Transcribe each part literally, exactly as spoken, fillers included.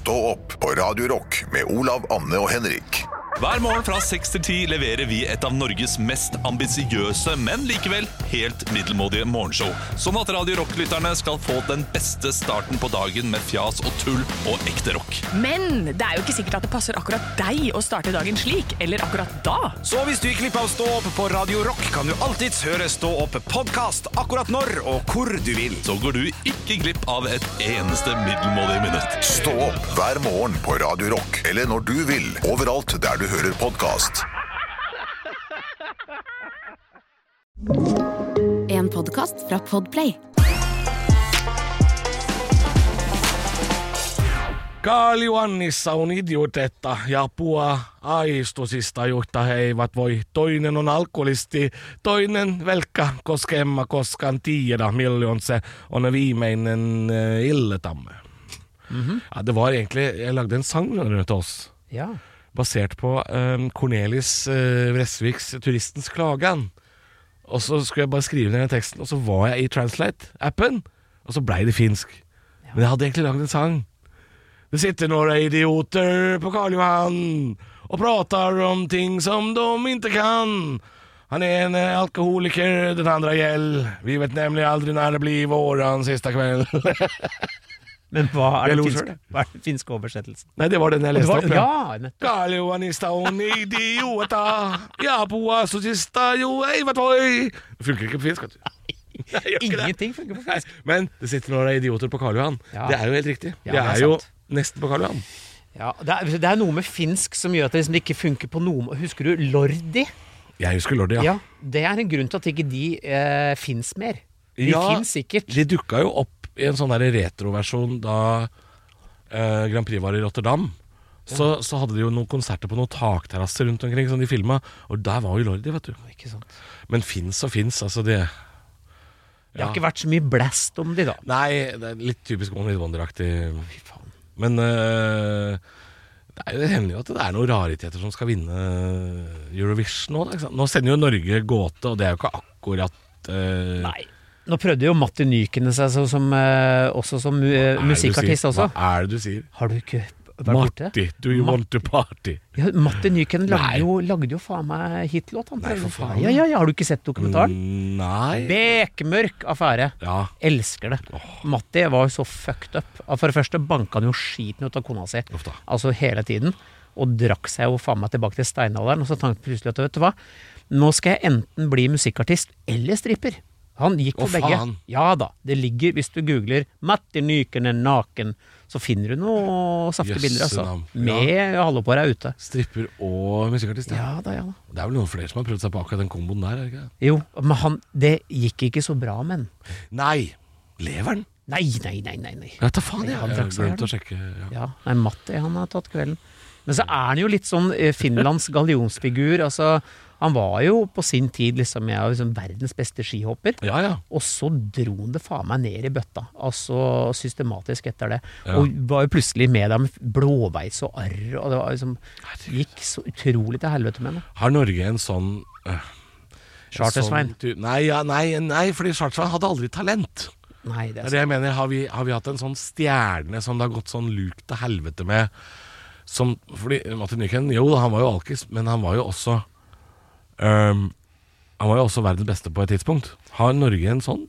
Stå opp på Radio Rock med Olav, Anne og Henrik. Hver morgen fra seks til ti leverer vi et av Norges mest ambisiøse, men likevel helt middelmådige morgenshow. Sånn at Radio Rock-lytterne skal få den beste starten på dagen med fjas og tull og ekte rock. Men det er jo ikke sikkert at det passer akkurat deg å starte dagen slik, eller akkurat da. Så hvis du gikk glipp av Stå opp på Radio Rock, kan du alltids høre Stå opp podcast akkurat når og hvor du vil. Så går du ikke glipp av et eneste middelmådig minutt. Stå opp hver morgen på Radio Rock, eller når du vil, overalt der du hører podcast. En podcast fra Podplay. Karl Johannissa on idiotetta ja pua aistusista, jotta he eivät voi. Toinen on alkoholisti, toinen velkka, koska emma koskaan tiedä, milloin se on viimeinen uh, ildetamme. Mm-hmm. Ja, det var egentlig, jeg lagde en sang rundt oss. Ja. Basert på um, Cornelis uh, Vresviks Turistens klagan. Og så skulle jeg bare skrive ned den teksten, og så var jeg i Translate-appen, og så ble det finsk. Ja. Men jeg hadde egentlig laget en sang. Det sitter några idioter på Karl Johan och pratar om ting som de inte kan. Han är en alkoholiker, den andra gäll. Vi vet nämligen aldrig när det blir våran sista kväll. Men hva er det finske, hva er det finske oversettelsen? Nei, det var den jeg leste var, opp, ja. ja. Karl Johanista on idiota. Ja, på så sista jo, ei, vet du. Det funker ikke på finsk, vet du. Ingenting funker på finsk. Men det sitter noen idioter på Karl Johan. Ja. Det er jo helt riktig. Ja, det, er det er jo sant. Nesten på Karl Johan. Ja, det er, det er noe med finsk som gjør at det liksom ikke funker på noe. Husker du Lordi? Jeg husker Lordi, ja. Ja, det er en grunn til at ikke de eh, finnes mer. De ja, finnes sikkert. De dukket jo opp i en sånn der retroversjon da eh, Grand Prix var i Rotterdam. Så, ja. så hadde de jo noen konserter på noen takterrasser rundt omkring som de filmet, og der var jo Lordi, vet du. Ikke sant. Men finnes og finnes, altså det... Det har ja. ikke vært så mye blast om de da. Nei, det er litt typisk One Hit Wonder-aktig. Fy faen. Men uh, det, er, det hender jo at det er noen rariteter som skal vinne Eurovision nå. Da, nå sender jo Norge gåte, og det er jo ikke akkurat uh, Nei, nå prøvde jo Matti Nykene seg så, som, uh, også som uh, musikkartist også. Hva er det du sier? Har du ikke vært borte? Matti, do you Matti. want to party? Ja, Matti Nykene lagde jo, lagde jo faen meg hitlåt. Han Nei, for faen. Ja, ja, ja, har du ikke sett dokumentaren? Mm, nei. Bekmørk affære. Ja. Elsker det. Oh. Matti var jo så fucked up. For det første banket han jo skiten ut av kona si. Ofta. Altså hele tiden. Og drakk seg jo faen meg tilbake til steinalderen. Og så tenkte plutselig at, vet du hva? Nå skal jeg enten bli musikkartist eller stripper. Han gikk for oh, begge. Faen. Ja da, det ligger, hvis du googler Matti Nykene naken, så finner du noen saftige Jøsse bilder, altså. navn. Med ja. halve på deg ute. Stripper og musikkartist, ja. Ja da, ja da. Det er vel noen flere som har prøvd seg på akkurat den komboen der, er det ikke? Jo, men han, det gikk ikke så bra, men. Nei, lever han? Nei, nei, nei, nei, nei. Ja, ta faen, jeg har glemt å sjekke. Ja. Ja, nei, Matti, han har tatt kvelden. Men så er han jo litt sånn eh, Finlands gallionsfigur, altså... Han var jo på sin tid liksom, jeg var liksom verdens beste skihopper. Ja, ja. Og så dro han det faen meg ned i bøtta. Altså systematisk etter det. Ja. Og var jo plutselig med dem blåveis og arr. Og det var liksom, gikk så utrolig til helvete med det. Har Norge en sånn... Øh, Chartersvein? Sånn, nei, ja, nei, nei, fordi Chartersvein hadde aldri talent. Nei, det er, det er det jeg mener. Har vi, har vi hatt en sånn stjerne som det har gått sånn luk til helvete med? Som, fordi Martin Nyken, jo, han var jo alkis, men han var jo også... Um, han var jo også verdens beste på et tidspunkt. Har Norge en sånn?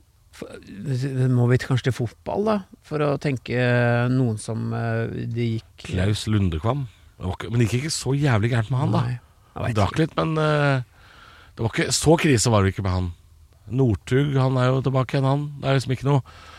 Det må vi kanskje til fotball da, for å tenke noen som uh, det gikk... Klaus Lundekvam. Men det gikk ikke så jævlig gærent med han da. Nei, han drakk litt, men uh, det var ikke, så krise var det ikke med han. Northug, han er jo tilbake igjen han. Det er liksom ikke noe...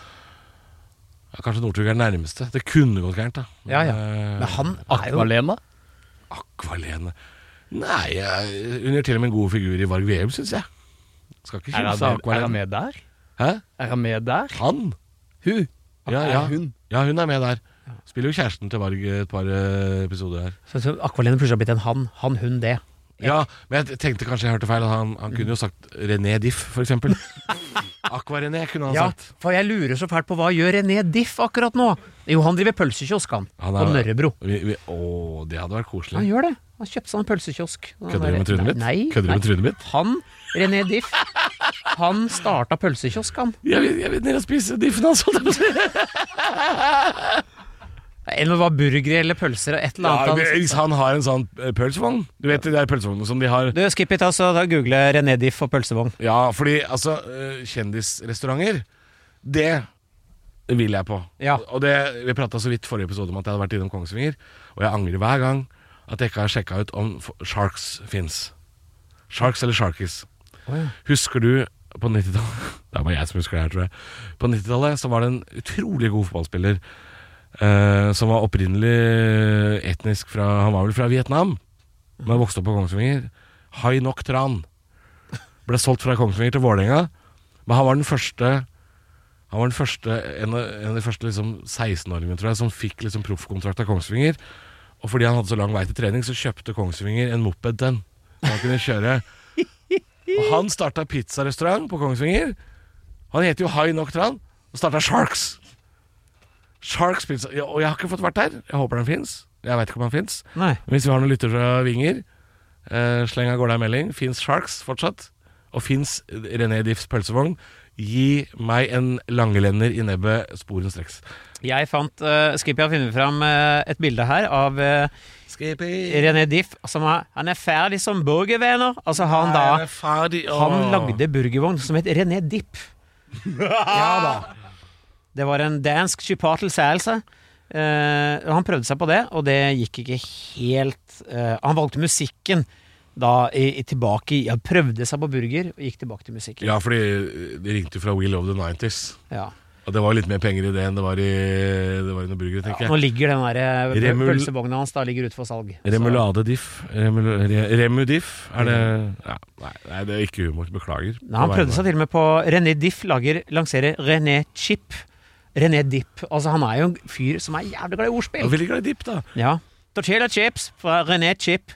Ja, kanskje Northug er nærmeste. Det kunne gått gærent da. Ja, ja. Uh, men han er jo... Akvalena? Akvalene... Nei, jeg under til og med en god figur i Varg Veum, synes jeg. Skal ikke er, han med, er han med der? Hæ? Er han med der? Han? Hun? Ja, ja. Hun? Ja, hun er med der. Spiller jo kjæresten til Varg et par uh, episoder her. Så, så Akvalene plutselig har blitt en han, han, hun, det. Ja, men jeg tenkte kanskje jeg hørte feil. Han, han kunne jo sagt René Diff, for eksempel. Aqua-René kunne han ja, sagt. For jeg lurer så fælt på hva gjør René Diff akkurat nå? Jo, han driver pølsekiosk, han. han er, på Nørrebro. Vi, vi, å, det hadde vært koselig. Han gjør det. Han kjøpte seg en pølsekiosk. Kødder du med trynet mitt? Nei, Kødder du med trynet mitt? Han, René Diff, han starta pølsekiosk, han. Jeg vil, jeg vil ned og spise Diffen hans, holdt jeg på å si. Eller var burger eller pølser og et eller Ja, annet. hvis han har en sånn eh, pølsevogn. Du vet de der pølsevognene som de har. Du, skip it, altså. Da google René Diff og pølsevogn. Ja, fordi altså eh, kjendisrestauranter, det vil jeg på. Ja. Og det, vi pratet så vidt forrige episode om at jeg hadde vært innom Kongsvinger, og jeg angrer hver gang at jeg ikke har sjekket ut om f- Sharks finnes. Sharks eller Sharkies. Oh, ja. Husker du på nittitallet? Det er bare jeg som husker det her, tror jeg. På nittitallet så var det en utrolig god fotballspiller eh, som var opprinnelig etnisk fra, han var vel fra Vietnam, men vokste opp på Kongsvinger. Hai Nok Tran. Ble solgt fra Kongsvinger til Vålerenga, men han var den første Han var den første, en av, en av de første liksom seksten-åringene, tror jeg, som fikk liksom proffkontrakt av Kongsvinger. Og fordi han hadde så lang vei til trening, så kjøpte Kongsvinger en moped den, så han kunne kjøre. Og han startet pizzarestaurant på Kongsvinger. Han heter jo Hai Nok Tran, og startet Sharks. Sharks pizza. Ja, og jeg har ikke fått vært der. Jeg håper den finnes. Jeg vet ikke om den finnes. Nei. Hvis vi har noen lytter fra Vinger, eh, sleng av gårde en melding. Finnes Sharks fortsatt? Og finnes René Diffs pølsevogn? Gi meg en langelender i nebbet sporenstreks. Jeg fant uh, Skippy har funnet fram uh, et bilde her av uh, René Diff. Altså, han er ferdig som burgervenner. Altså, han da er ferdig, Han lagde burgervogn som het René Dipp. Ja da. Det var en dansk chipotle-salsa. Uh, han prøvde seg på det, og det gikk ikke helt uh, Han valgte musikken da i, i tilbake i, Han prøvde seg på burger og gikk tilbake til musikken. Ja, fordi de ringte fra We Love the nineties. Ja. Og det var litt mer penger i det enn det var i, det var i noen burgere, tenker Ja, jeg. nå ligger den der uh, Remul- pølsevogna hans da ligger ute for salg. Så- Remulade diff. Remul, re, Remudiff. Er det ja, nei, nei, det er ikke humor. Beklager. Nei, han prøvde seg til og med på René Diff lager, lanserer René Chip. René Dipp. Altså, han er jo en fyr som er jævlig glad i Jeg ordspill. er veldig glad i dipp, da. Ja. Tortilla chips fra René Chip.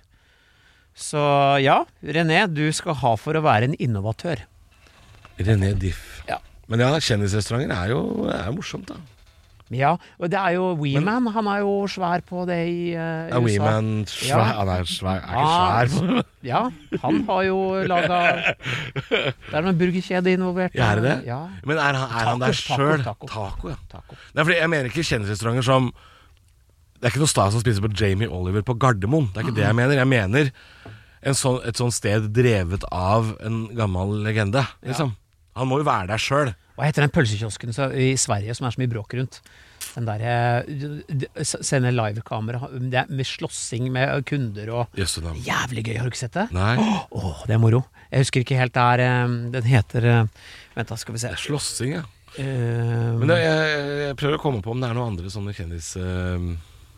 Så ja, René, du skal ha for å være en innovatør. René Diff. Ja. Men ja, kjendisrestauranter er jo er morsomt, da. Ja, og det er jo Weeman, han er jo svær på det i uh, Er U S A. Weeman svær? Ja. Han er svær, er ikke Ah, svær på Ja, han har jo laget Det er noen burgerkjede involvert. Ja, er det det? Ja. Men er han, er han Taco, der taco, sjøl? taco. Taco, ja. Taco. Nei, fordi jeg mener ikke kjendisrestauranter som Det er ikke noe stas å spise på Jamie Oliver på Gardermoen. Det er ikke det jeg mener. Jeg mener en sånn, et sånt sted drevet av en gammel legende, liksom. Han må jo være der sjøl. Hva heter den pølsekiosken så, i Sverige som er så mye bråk rundt? Den der eh, sender livekamera det er med slåssing med kunder og Jøsse navn. Jævlig gøy, har du ikke sett det? Nei. Åh, det er moro. Jeg husker ikke helt der eh, den heter eh, Vent da, skal vi se. Slåssing, ja. Eh, Men det, jeg, jeg prøver å komme på om det er noen andre sånne kjendis... eh,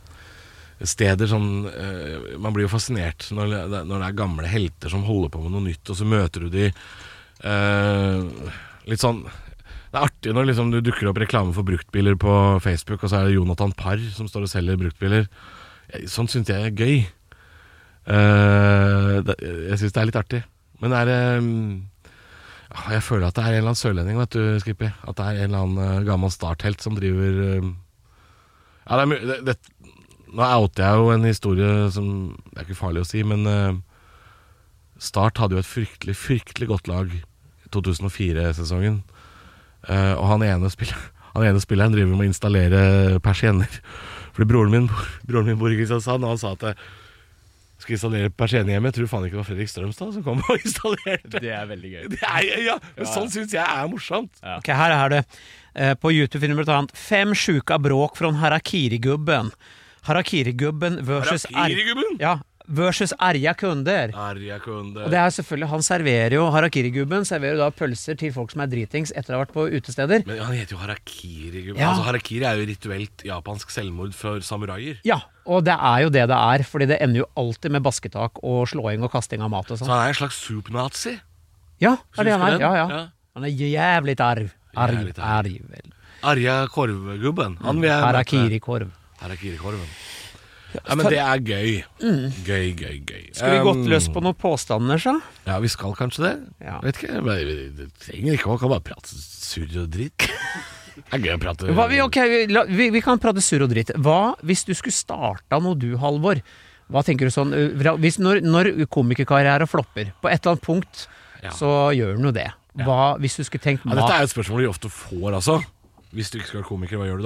steder sånn eh, man blir jo fascinert når, det- når det er gamle helter som holder på med noe nytt, og så møter du de eh, litt sånn det er artig når liksom, du dukker opp reklame for bruktbiler på Facebook, og så er det Jonathan Parr som står og selger bruktbiler. Jeg, sånn synes jeg er gøy. Eh, det, jeg synes det er litt artig. Men det er eh, jeg føler at det er en eller annen sørlending, vet du, Skippy. At det er en eller annen eh, gammel starthelt som driver eh, ja, det er mye det, det, nå outer jeg jo en historie som det er ikke farlig å si, men uh, Start hadde jo et fryktelig, fryktelig godt lag i to tusen og fire-sesongen. Uh, og han ene, spiller, han ene spilleren driver med å installere persienner. Fordi broren min, broren min bor i Kristiansand, og han sa at jeg skulle installere persienner hjemme. Jeg tror faen ikke det var Fredrik Strømstad som kom og installerte. Det er veldig gøy. Det er, ja, men sånn synes jeg er morsomt. Ok, her er det. Eh, på YouTube finner du blant annet Fem sjuka bråk från Harakiri-gubben. Harakiri-gubben versus, Harakiri-gubben? ja, versus arga kunder. Arja kunde. Og det er selvfølgelig, han serverer jo Harakiri-gubben serverer jo da pølser til folk som er dritings etter å ha vært på utesteder. Men han heter jo harakiri. Ja. Altså, harakiri er jo rituelt japansk selvmord for samuraier. Ja, og det er jo det det er, fordi det ender jo alltid med basketak og slåing og kasting av mat og Så sånn. han er en slags soup-nazi. Ja, det er det han er. Husker du den? Ja, ja. Ja. Han er jævlig arv. Arv, Jævlig arv. arv. vel. Arja korvgubben. Han vil jeg møte. Harakiri-korv. Harakiri-korven. Ja, men det er gøy. Gøy, gøy, gøy. Skal vi gått Um, løs på noen påstander, så? Ja, vi skal kanskje det. Ja. Vet ikke, men det trenger ikke å kan bare prate surr og dritt. Det er gøy å prate. Hva, vi, ok, vi, la- vi, vi kan prate surr og dritt. Hva hvis du skulle starta noe du, Halvor? Hva tenker du sånn uh, hvis, Når, når komikerkarriere flopper, på et eller annet punkt, Ja. så gjør den jo det. Hva hvis du skulle tenkt Ja, dette mat? er et spørsmål vi ofte får, altså. Hvis du ikke skal være komiker, hva gjør du da?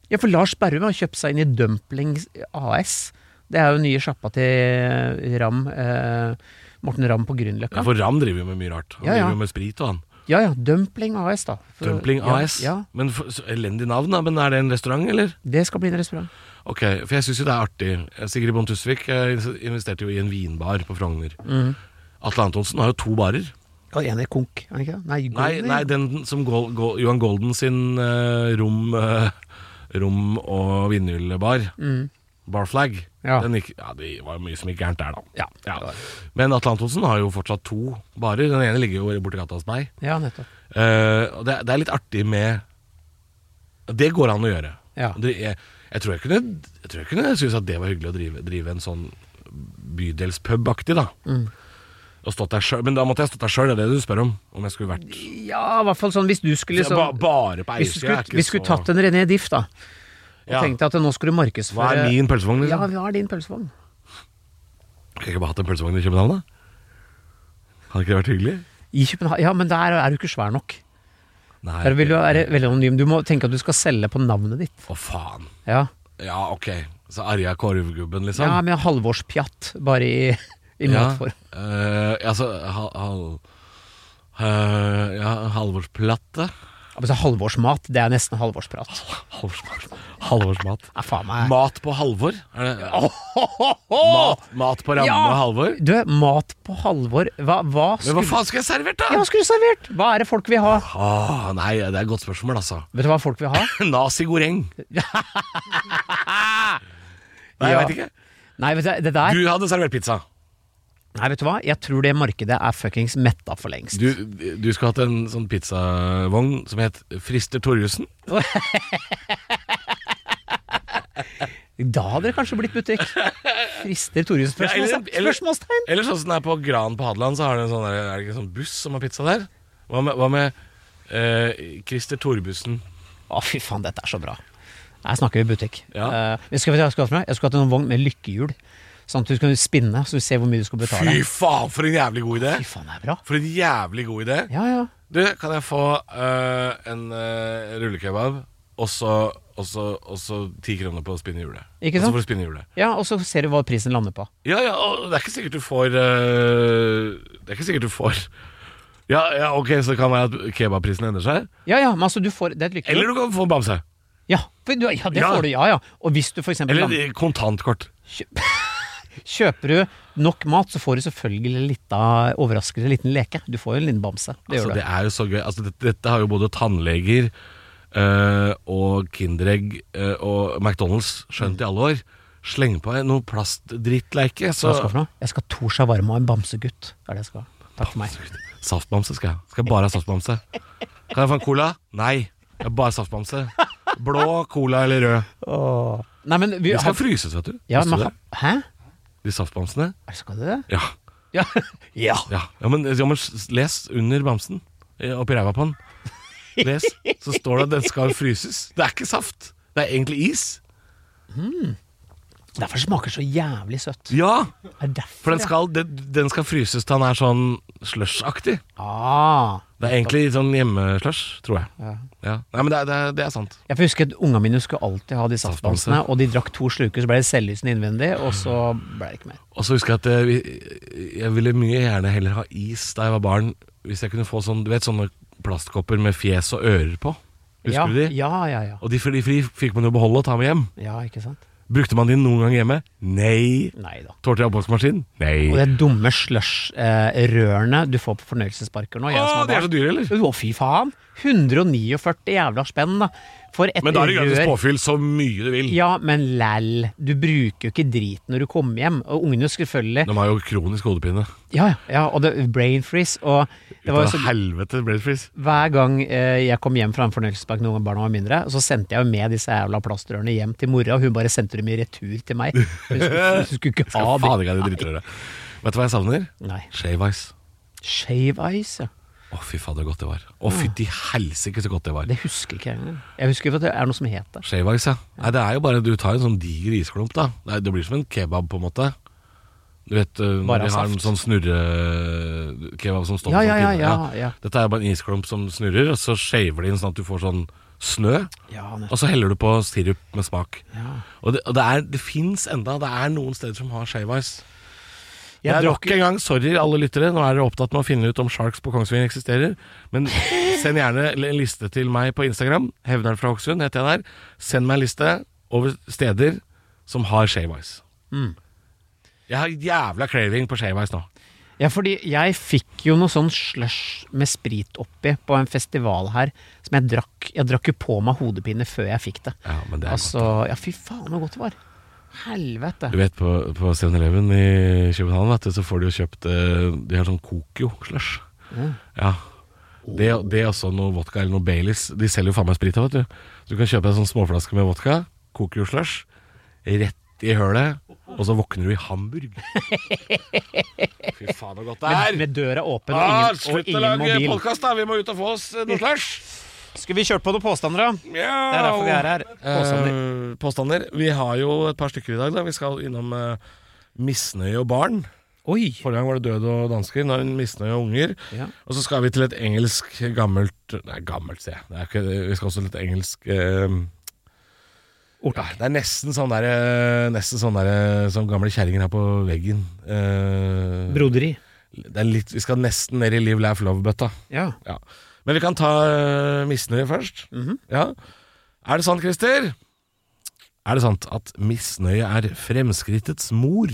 Ja, for Lars Berrum har kjøpt seg inn i Dumpling A S. Det er jo nye sjappa til Ram, eh, Morten Ram på Grünerløkka. Ja, for Ram driver jo med mye rart. Han Ja, ja. driver jo med sprit og han. Ja, ja, Dumpling A S da. For, Dumpling ja, A S. Ja, Men for, så elendig navn, da. Men er det en restaurant, eller? det skal bli en restaurant. Ok, for jeg synes jo det er artig. Sigrid Bonde Tusvik eh, investerte jo i en vinbar på Frogner. Mm. Atle Antonsen har jo to barer. Og en er konk, er det ikke det? Nei, Nei, Golden, nei, den som Gol Gol Johan Golden sin eh, rom, eh, rom og vinylbar. Mm. Barflag. Ja. Den gikk, ja, det var mye som gikk gærent der, da. Ja, Ja. Men Atle Antonsen har jo fortsatt to barer. Den ene ligger jo borti gata hos meg. Ja, nettopp. Eh, og det, det er litt artig med Det går an å gjøre. Ja. Det, jeg, jeg tror jeg kunne Jeg tror jeg kunne synes at det var hyggelig å drive, drive en sånn bydelspub-aktig, da. Mm. Og stått der selv, men da måtte jeg stått der sjøl, det er det du spør om. Om jeg skulle vært Ja, i hvert fall sånn hvis du skulle liksom, ba, Bare på Hvis du eiersida skulle, er ikke hvis du skulle så tatt en René Diff da og Ja. tenkte at nå skulle du markedsføre Hva er min pølsevogn, Ja, liksom? hva er din pølsevogn? Kan jeg ikke bare hatt en pølsevogn i København, da? Hadde ikke det vært hyggelig? I København? Ja, men der er du ikke svær nok. Nei. Der vil du være veldig anonym. Du må tenke at du skal selge på navnet ditt. Å, faen. Ja, Ja, ok. Så Arja Korvgubben, liksom? ja med halvårspjatt, bare i, i Ja, matform. eh, altså hal, hal, eh, Ja, halvårsplatte. Ja, men så halvårsmat, det er nesten halvårsprat. Halvårsmat. Halvårsmat. Ja, faen meg. Mat på halvor? Er det, mat, mat på ramme Ja! halvor? Du, mat på halvår. Hva, hva Men skulle hva faen skal jeg servert, da? Ja, hva skulle du servert? Hva er det folk vil ha? Åh, nei, det er et godt spørsmål, altså. Vet du hva folk vil ha? Nazi goreng. Nei, jeg Ja. vet ikke. Nei, vet du, det der Du hadde servert pizza. Nei, vet du hva? Jeg tror det markedet er fuckings metta for lengst. Du, du skulle hatt en sånn pizzavogn som het Frister Torjussen. Da hadde det kanskje blitt butikk. Frister Torjus Ja, eller- spørsmålstegn? eller- Spørsmålstegn? Eller sånn som det er på Gran på Hadeland, så har det en sånn der, er det ikke en sånn buss som har pizza der? Hva med, hva med eh, Christer Torbussen? Å, fy faen, dette er så bra. Her snakker vi butikk. Ja. Eh, jeg skal, jeg skal, ha jeg skal ha en vogn med lykkehjul, sånn at du kan spinne, så du ser hvor mye du skal betale. Fy faen, for en jævlig god idé! Fy faen, det er bra. For en jævlig god idé. Ja, ja. Du, kan jeg få eh, en uh, rullekebab, og så, og så, og så ti kroner på å spinne hjulet? Ikke Og så sant? får du spinne hjulet. Ja, og så ser du hva prisen lander på. Ja, ja, og det er ikke sikkert du får eh, Det er ikke sikkert du får Ja, ja, ok, så det kan være at kebabprisen endrer seg. Ja, ja, men altså, du får, det er et lykkehjul. Eller du kan få en bamse. Ja, for du, ja, det Ja. får du, ja, ja. Og hvis du for eksempel Eller land- eh, kontantkort. Kjøp- Kjøper du nok mat, så får du selvfølgelig en liten overraskelse, en liten leke. Du får jo en liten bamse. Det Altså, gjør du. det er jo så gøy. Altså, dette, dette har jo både tannleger eh, og Kinderegg eh, og McDonald's skjønt i alle år. Sleng på noe plastdrittleike, så Hva skal jeg for noe? Jeg skal ha to shawarma og en bamsegutt. Det er det jeg skal ha. Takk for meg. Saftbamse skal jeg. Skal jeg bare ha saftbamse. Kan jeg få en cola? Nei. Jeg har bare saftbamse. Blå, cola eller rød. Åh. Nei, men vi De skal har- fryses, vet du. ja, Visste men, du det? hæ? De saftbamsene. Er det- Skal du det? Ja. Ja. ja. Ja, ja, men, ja, men s- les under bamsen. eh, Oppi ræva på den. Les, så står det at den skal fryses. Det er ikke saft. Det er egentlig is. Derfor smaker det så jævlig søtt. Ja, Er det derfor, for den skal, den, den skal fryses til den er sånn slush-aktig. ja. Ah. Det er egentlig sånn hjemmeslush, tror jeg. Ja. Ja. Nei, men det, er- det, er- det er sant. Jeg får huske at ungene mine skulle alltid ha de Saftbamse. saftbamsene, og de drakk to sluker, så ble det selvlysende innvendig, og så ble det ikke mer. Og så husker jeg at eh, vi- jeg ville mye gjerne heller ha is da jeg var barn. Hvis jeg kunne få sånn, du vet, sånne plastkopper med fjes og ører på. Husker ja, du de? Ja, ja, ja. Og de, de, de fikk man jo beholde og ta med hjem. Ja, ikke sant? Brukte man de noen gang hjemme? Nei. Nei da. Tålte jeg oppvaskmaskin? Nei. Og det dumme slush-rørene du får på fornøyelsesparker nå. jeg som Å, har de er barn. så dyre, eller? Å, fy faen! hundre og førtini jævla spenn, da. For et Men da er det gratis rør. påfyll så mye du vil. Ja, men læll. Du bruker jo ikke drit når du kommer hjem. Og ungene selvfølgelig De har jo kronisk hodepine. Ja, ja, og det, brain freeze. Og det var jo Ut så av helvete, brain freeze. hver gang eh, jeg kom hjem fra en fornøyelsespark noen barna var mindre, så sendte jeg jo med disse jævla plastrørene hjem til mora, og hun bare sendte dem i retur til meg. Hun skulle, hun skulle ikke ha Skal faen ikke ha de drittrøret. Vet du hva jeg savner? Nei. Shave ice. Shave ice, ja. Å, fy fader, så godt det var. Å, fytti helsike, så godt det var. Det husker ikke jeg engang. Jeg husker at det er noe som het det. Shave ice, ja. Nei, det er jo bare, du tar en sånn diger isklump, da. Det, er, det blir som en kebab, på en måte. Du vet, uh, når Bare de har en saft. sånn snurre kebab som står Ja, på ja, sånn ja, pinne. ja, ja. Dette er bare en isklump som snurrer, og så shaver de inn sånn at du får sånn snø, Ja, nettopp. og så heller du på sirup med smak. Ja. Og det, og det, er, det finnes enda, det er noen steder som har shave ice. Jeg Det er drakk nok en gang, sorry alle lyttere, nå er dere opptatt med å finne ut om Sharks på Kongsvinger eksisterer, men send gjerne en liste til meg på Instagram, Hevneren fra Hokksund heter jeg der. Send meg en liste over steder som har shave ice. Mm. Jeg har jævla craving på shave ice nå. Ja, fordi jeg fikk jo noe sånn slush med sprit oppi på en festival her, som jeg drakk. Jeg drakk jo på meg hodepine før jeg fikk det. Ja, men det er Altså, ja, fy faen, hvor godt det var. Helvete. Du vet, på, på seven eleven i København, vet du, så får du jo kjøpt eh, de har sånn Kokio-slush. Mm. Ja. Det, det er også noe vodka eller noe Baileys. De selger jo faen meg sprit, vet du. Så du kan kjøpe en sånn småflaske med vodka, Kokio-slush, rett i hølet, og så våkner du i Hamburg. Fy faen, så godt det er. Med, med døra åpen og Ah, ingen, og slutt å ingen lage mobil. podcast da, vi må ut og få oss noe slush. Skal vi kjøre på noen påstander, da? Ja. Det er derfor vi er her. Påstander. Eh, påstander. Vi har jo et par stykker i dag da. Vi skal innom eh, misnøye og barn. Oi! Forrige gang var det død og dansker, nå er det misnøye og unger. Ja. Og så skal vi til et engelsk gammelt Nei, gammelt, sier jeg. Det er ikke, vi skal også til et engelsk eh, Ordtak. Det er nesten sånn der eh, Nesten sånn der eh, som gamle kjerringer her på veggen. Eh, Broderi. det er litt, vi skal nesten ned i Live, Laugh, Love-bøtta. Ja. Ja. Men vi kan ta uh, misnøye først. Mhm. Ja. Er det sant, Christer? Er det sant at misnøye er fremskrittets mor?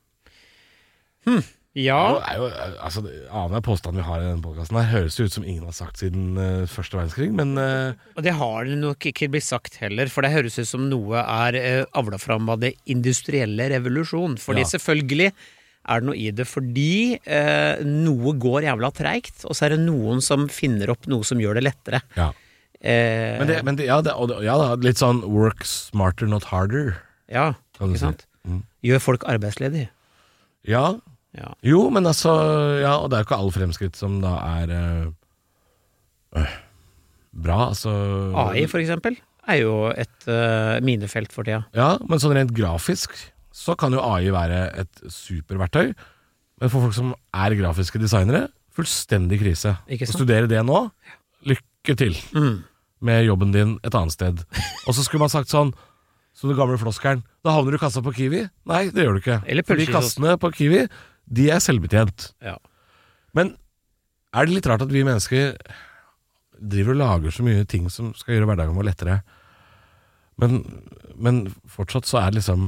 Ja. Det er jo, altså, Annen påstand vi har i denne podcasten her høres jo ut som ingen har sagt siden uh, første verdenskrig, men uh, Og det har det nok ikke blitt sagt heller, for det høres ut som noe er eh, avla fram av det industrielle revolusjon. Fordi Ja. selvfølgelig er det noe i det, fordi eh, noe går jævla treigt, og så er det noen som finner opp noe som gjør det lettere. ja. Eh, Men, det, men det, ja, det, og det, ja, da, litt sånn work smarter, not harder. ja, Kan du ikke si. sant? Mm. Gjør folk arbeidsledige. Ja, Ja. jo, men altså ja, og det er jo ikke all fremskritt som da er uh, øh, bra, altså A I for eksempel er jo et uh, minefelt for tida. Ja, men sånn rent grafisk så kan jo A I være et superverktøy. Men for folk som er grafiske designere, fullstendig krise. Ikke Å sant? studere det nå, lykke til Mm. med jobben din et annet sted. Og så skulle man sagt sånn, som den gamle floskeren, da havner du i kassa på Kiwi. Nei, det gjør du ikke. Eller Fordi pølsekiosk. kassene på Kiwi, de er selvbetjent. Ja. Men er det litt rart at vi mennesker driver og lager så mye ting som skal gjøre hverdagen vår lettere, men, men fortsatt så er det liksom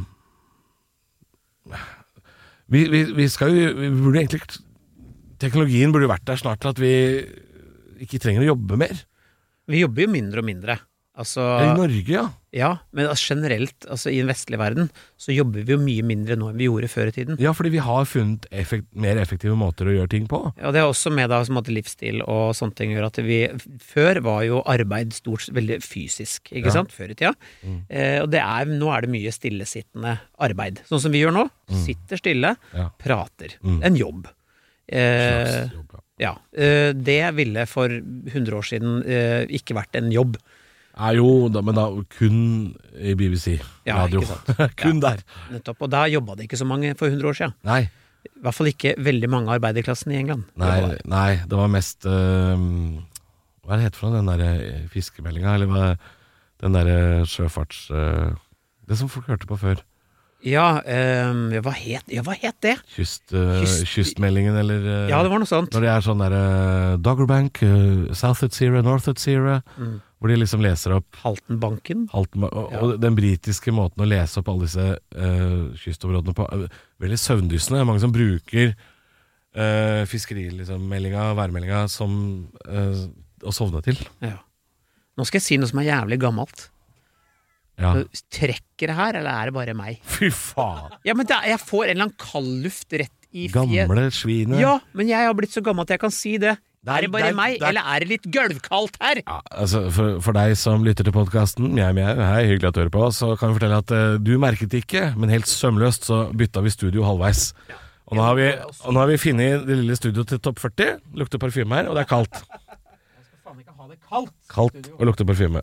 vi, vi, vi skal jo vi burde egentlig teknologien burde jo vært der snart til at vi ikke trenger å jobbe mer. Vi jobber jo mindre og mindre. Altså, I Norge, ja. ja, men altså, generelt altså, i den vestlige verden så jobber vi jo mye mindre nå enn vi gjorde før i tiden. Ja, fordi vi har funnet effekt, mer effektive måter å gjøre ting på. Ja, det er også med da, som at livsstil og sånne ting gjør at vi før var jo arbeid stort veldig fysisk, ikke Ja. sant, før i tida. Mm. Eh, og det er, nå er det mye stillesittende arbeid. Sånn som vi gjør nå. Sitter stille, Ja. prater. Mm. En jobb. Eh, Slags jobb, ja. ja, eh, det ville for hundre år siden eh, ikke vært en jobb. Ja, jo, da, men da kun i B B C Ja, radio. ikke sant. kun der. Nettopp. Og da jobba det ikke så mange for hundre år siden. Nei. I hvert fall ikke veldig mange av arbeiderklassen i England. Nei, nei, det var mest uh, hva er det heter for noe, den der fiskemeldinga, eller hva, den der sjøfarts... Uh, det som folk hørte på før. Ja, ehm, ja, hva het, ja, hva het det? Kyst, uh, Kyst- kystmeldingen, eller uh, Ja, det var noe sånt. når det er sånn der uh, Doggerbank, uh, South Utsira, North Utsira, Mm. hvor de liksom leser opp Haltenbanken. Halten, og, Ja. og den britiske måten å lese opp alle disse uh, kystområdene på, er veldig søvndyssende. Det er mange som bruker uh, fiskerimeldinga, liksom, værmeldinga, som uh, å sovne til. Ja. Nå skal jeg si noe som er jævlig gammelt. Ja. Trekker det her, eller er det bare meg? Fy faen! Ja, men det, er- jeg får en eller annen kaldluft rett i fje. Gamle svinet. Ja, men jeg har blitt så gammel at jeg kan si det. Det er- er det bare det er- meg, det er- eller er det litt gulvkaldt her? Ja, altså for, for deg som lytter til podkasten, mjau, mjau, hei, hyggelig at du hører på, så kan vi fortelle at uh, du merket det ikke, men helt sømløst så bytta vi studio halvveis. Og nå har vi, og nå har vi funnet det lille studioet til topp førti. Lukter parfyme her, og det er kaldt. Faen ikke ha det kaldt. Kaldt og lukter parfyme.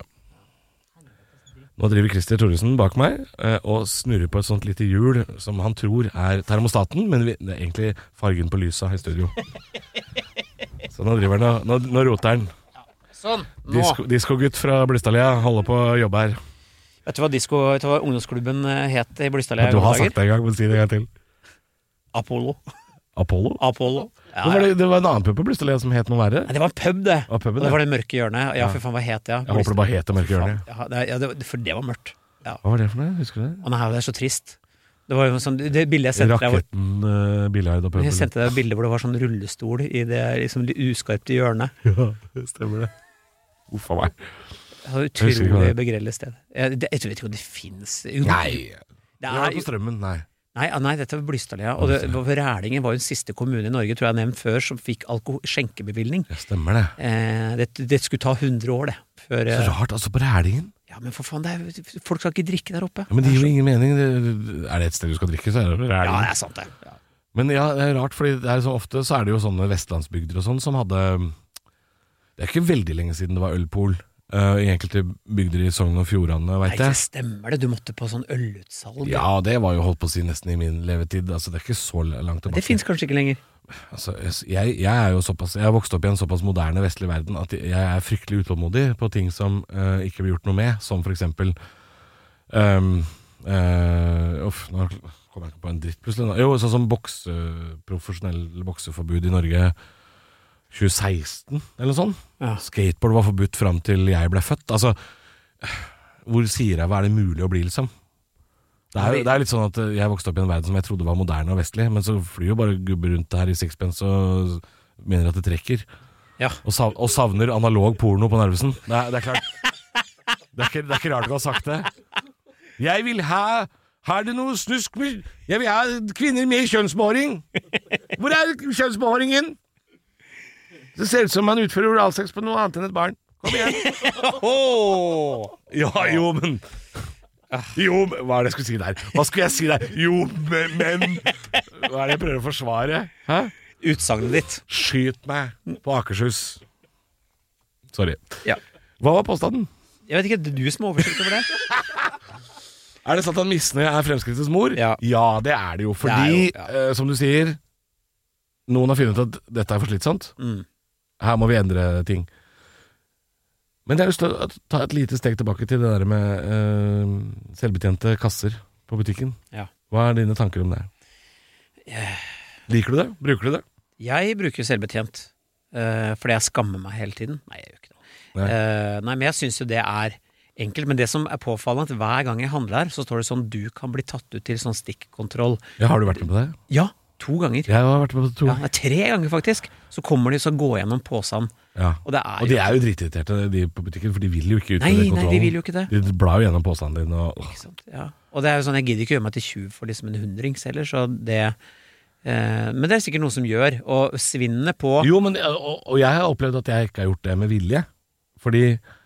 Nå driver Christer Thoresen bak meg eh, og snurrer på et sånt lite hjul som han tror er termostaten, men vi, det er egentlig fargen på lysa i studio. Så nå driver han og nå, nå roter han. Sånn, nå. Disko, Diskogutt fra Blystadlia holder på å jobbe her. Vet du hva, disco, vet du hva ungdomsklubben het i Blystadlia? Du har sagt det en gang, men si det en gang til. Apollo. Apollo? Apollo. Ja, Det var, det, det var en annen pub på Blystadlia som het noe verre. Nei, det var en pub, det. Og puben, Og det ja. var det mørke hjørnet. Ja, for faen, hva het det? Ja? Jeg håper det bare het det mørke hjørnet. Ja, det, ja, det, for det var mørkt. Ja. Hva var det for noe? Husker du det? Og nei, det er så trist. Det var jo sånn, det bildet jeg sendte deg, hvor- Raketten, uh, Billard og pub. jeg sendte deg et bilde hvor det var sånn rullestol i det liksom uskarpte hjørnet. Ja, det stemmer det. Uff a meg. Det var et Jeg husker ikke hva utrolig det- begrellet sted. Jeg, det, jeg vet ikke om det finnes. Nei. Det Vi var er, på Strømmen, nei. nei, ah, nei, dette var Blystadlia. Og det, Rælingen var jo den siste kommune i Norge, tror jeg nevnt før, som fikk alko- skjenkebevilgning. Det stemmer det. Eh, det, det skulle ta hundre år, det. Før, Så eh, rart, altså på Rælingen. ja, men for faen, det er, folk skal ikke drikke der oppe. Ja, men det gir jo ingen mening. Det, er det et sted du skal drikke, så er det Ja, det Rælingen. er sant, det. Ja. Men ja, det er rart, fordi det er så ofte så er det jo sånne vestlandsbygder og sånn som hadde. Det er ikke veldig lenge siden det var ølpol uh, i enkelte bygder i Sogn og Fjordane, Nei, veit det jeg. stemmer det. Du måtte på sånn ølutsalg. Ja, det var jo holdt på å si nesten i min levetid. Altså, det er ikke så langt tilbake. Det fins kanskje ikke lenger. Altså, jeg, jeg er jo såpass Jeg har vokst opp i en såpass moderne vestlig verden at jeg er fryktelig utålmodig på ting som uh, ikke blir gjort noe med, som for eksempel um, uh, Uff, nå kommer jeg ikke på en dritt plutselig. nå. Jo, sånn som bokse, profesjonell bokseforbud i Norge tjue seksten, eller noe sånt. Ja. Skateboard var forbudt fram til jeg ble født. Altså, hvor sier jeg hva er det mulig å bli, liksom? Det er, jo- det er litt sånn at jeg vokste opp i en verden som jeg trodde var moderne og vestlig, men så flyr jo bare gubber rundt her i sixpence og mener at det trekker. Ja. Og, sav, og savner analog porno på Narvesen. Det er, det er klart. Det er, ikke, det er ikke rart du har sagt det. Jeg vil ha Har det noe snusk med Jeg vil ha kvinner med kjønnsbehåring. Hvor er kjønnsbehåringen? Det ser ut som man utfører oralsex på noe annet enn et barn. Kom igjen. Oh! Ja, jo, men Jo, men hva er det jeg skulle si der? Hva skulle jeg si der? Jo, men, men Hva er det jeg prøver å forsvare? Hæ? Utsagnet ditt. Skyt meg på Akershus. Sorry. Ja. Hva var påstanden? Jeg vet ikke, det er du som har oversikt over det? Er det sant at Misne er Fremskrittspartiets mor? Ja. det er det jo. Fordi, Det er jo, ja. eh, som du sier, noen har funnet ut at dette er for slitsomt. Mm. Her må vi endre ting. Men jeg har lyst til å ta et lite steg tilbake til det der med eh, selvbetjente kasser på butikken. Ja. Hva er dine tanker om det? Liker du det? Bruker du det? Jeg bruker selvbetjent, eh, fordi jeg skammer meg hele tiden. Nei, jeg gjør ikke det. Nei. Eh, nei, men jeg synes jo det er enkelt. Men det som er påfallende, at hver gang jeg handler her, så står det sånn, du kan bli tatt ut til sånn stikkontroll. Ja, har du vært med på det? Ja, to ganger. Jeg har vært med på det to. Ja, det er tre ganger faktisk. Så kommer de så gå gjennom påsen. Ja. Og, det er Og de er jo dritirriterte, de på butikken, for de vil jo ikke ut Nei, med den nei, kontrollen. de vil jo ikke det. De blar jo gjennom påstanden din og Ikke sant? Ja. Og det er jo sånn, jeg gidder ikke gjøre meg til tjuv for liksom en hundrings heller, så det eh, men det er sikkert noe som gjør. Og svinnene på Jo, men og, og jeg har opplevd at jeg ikke har gjort det med vilje. Fordi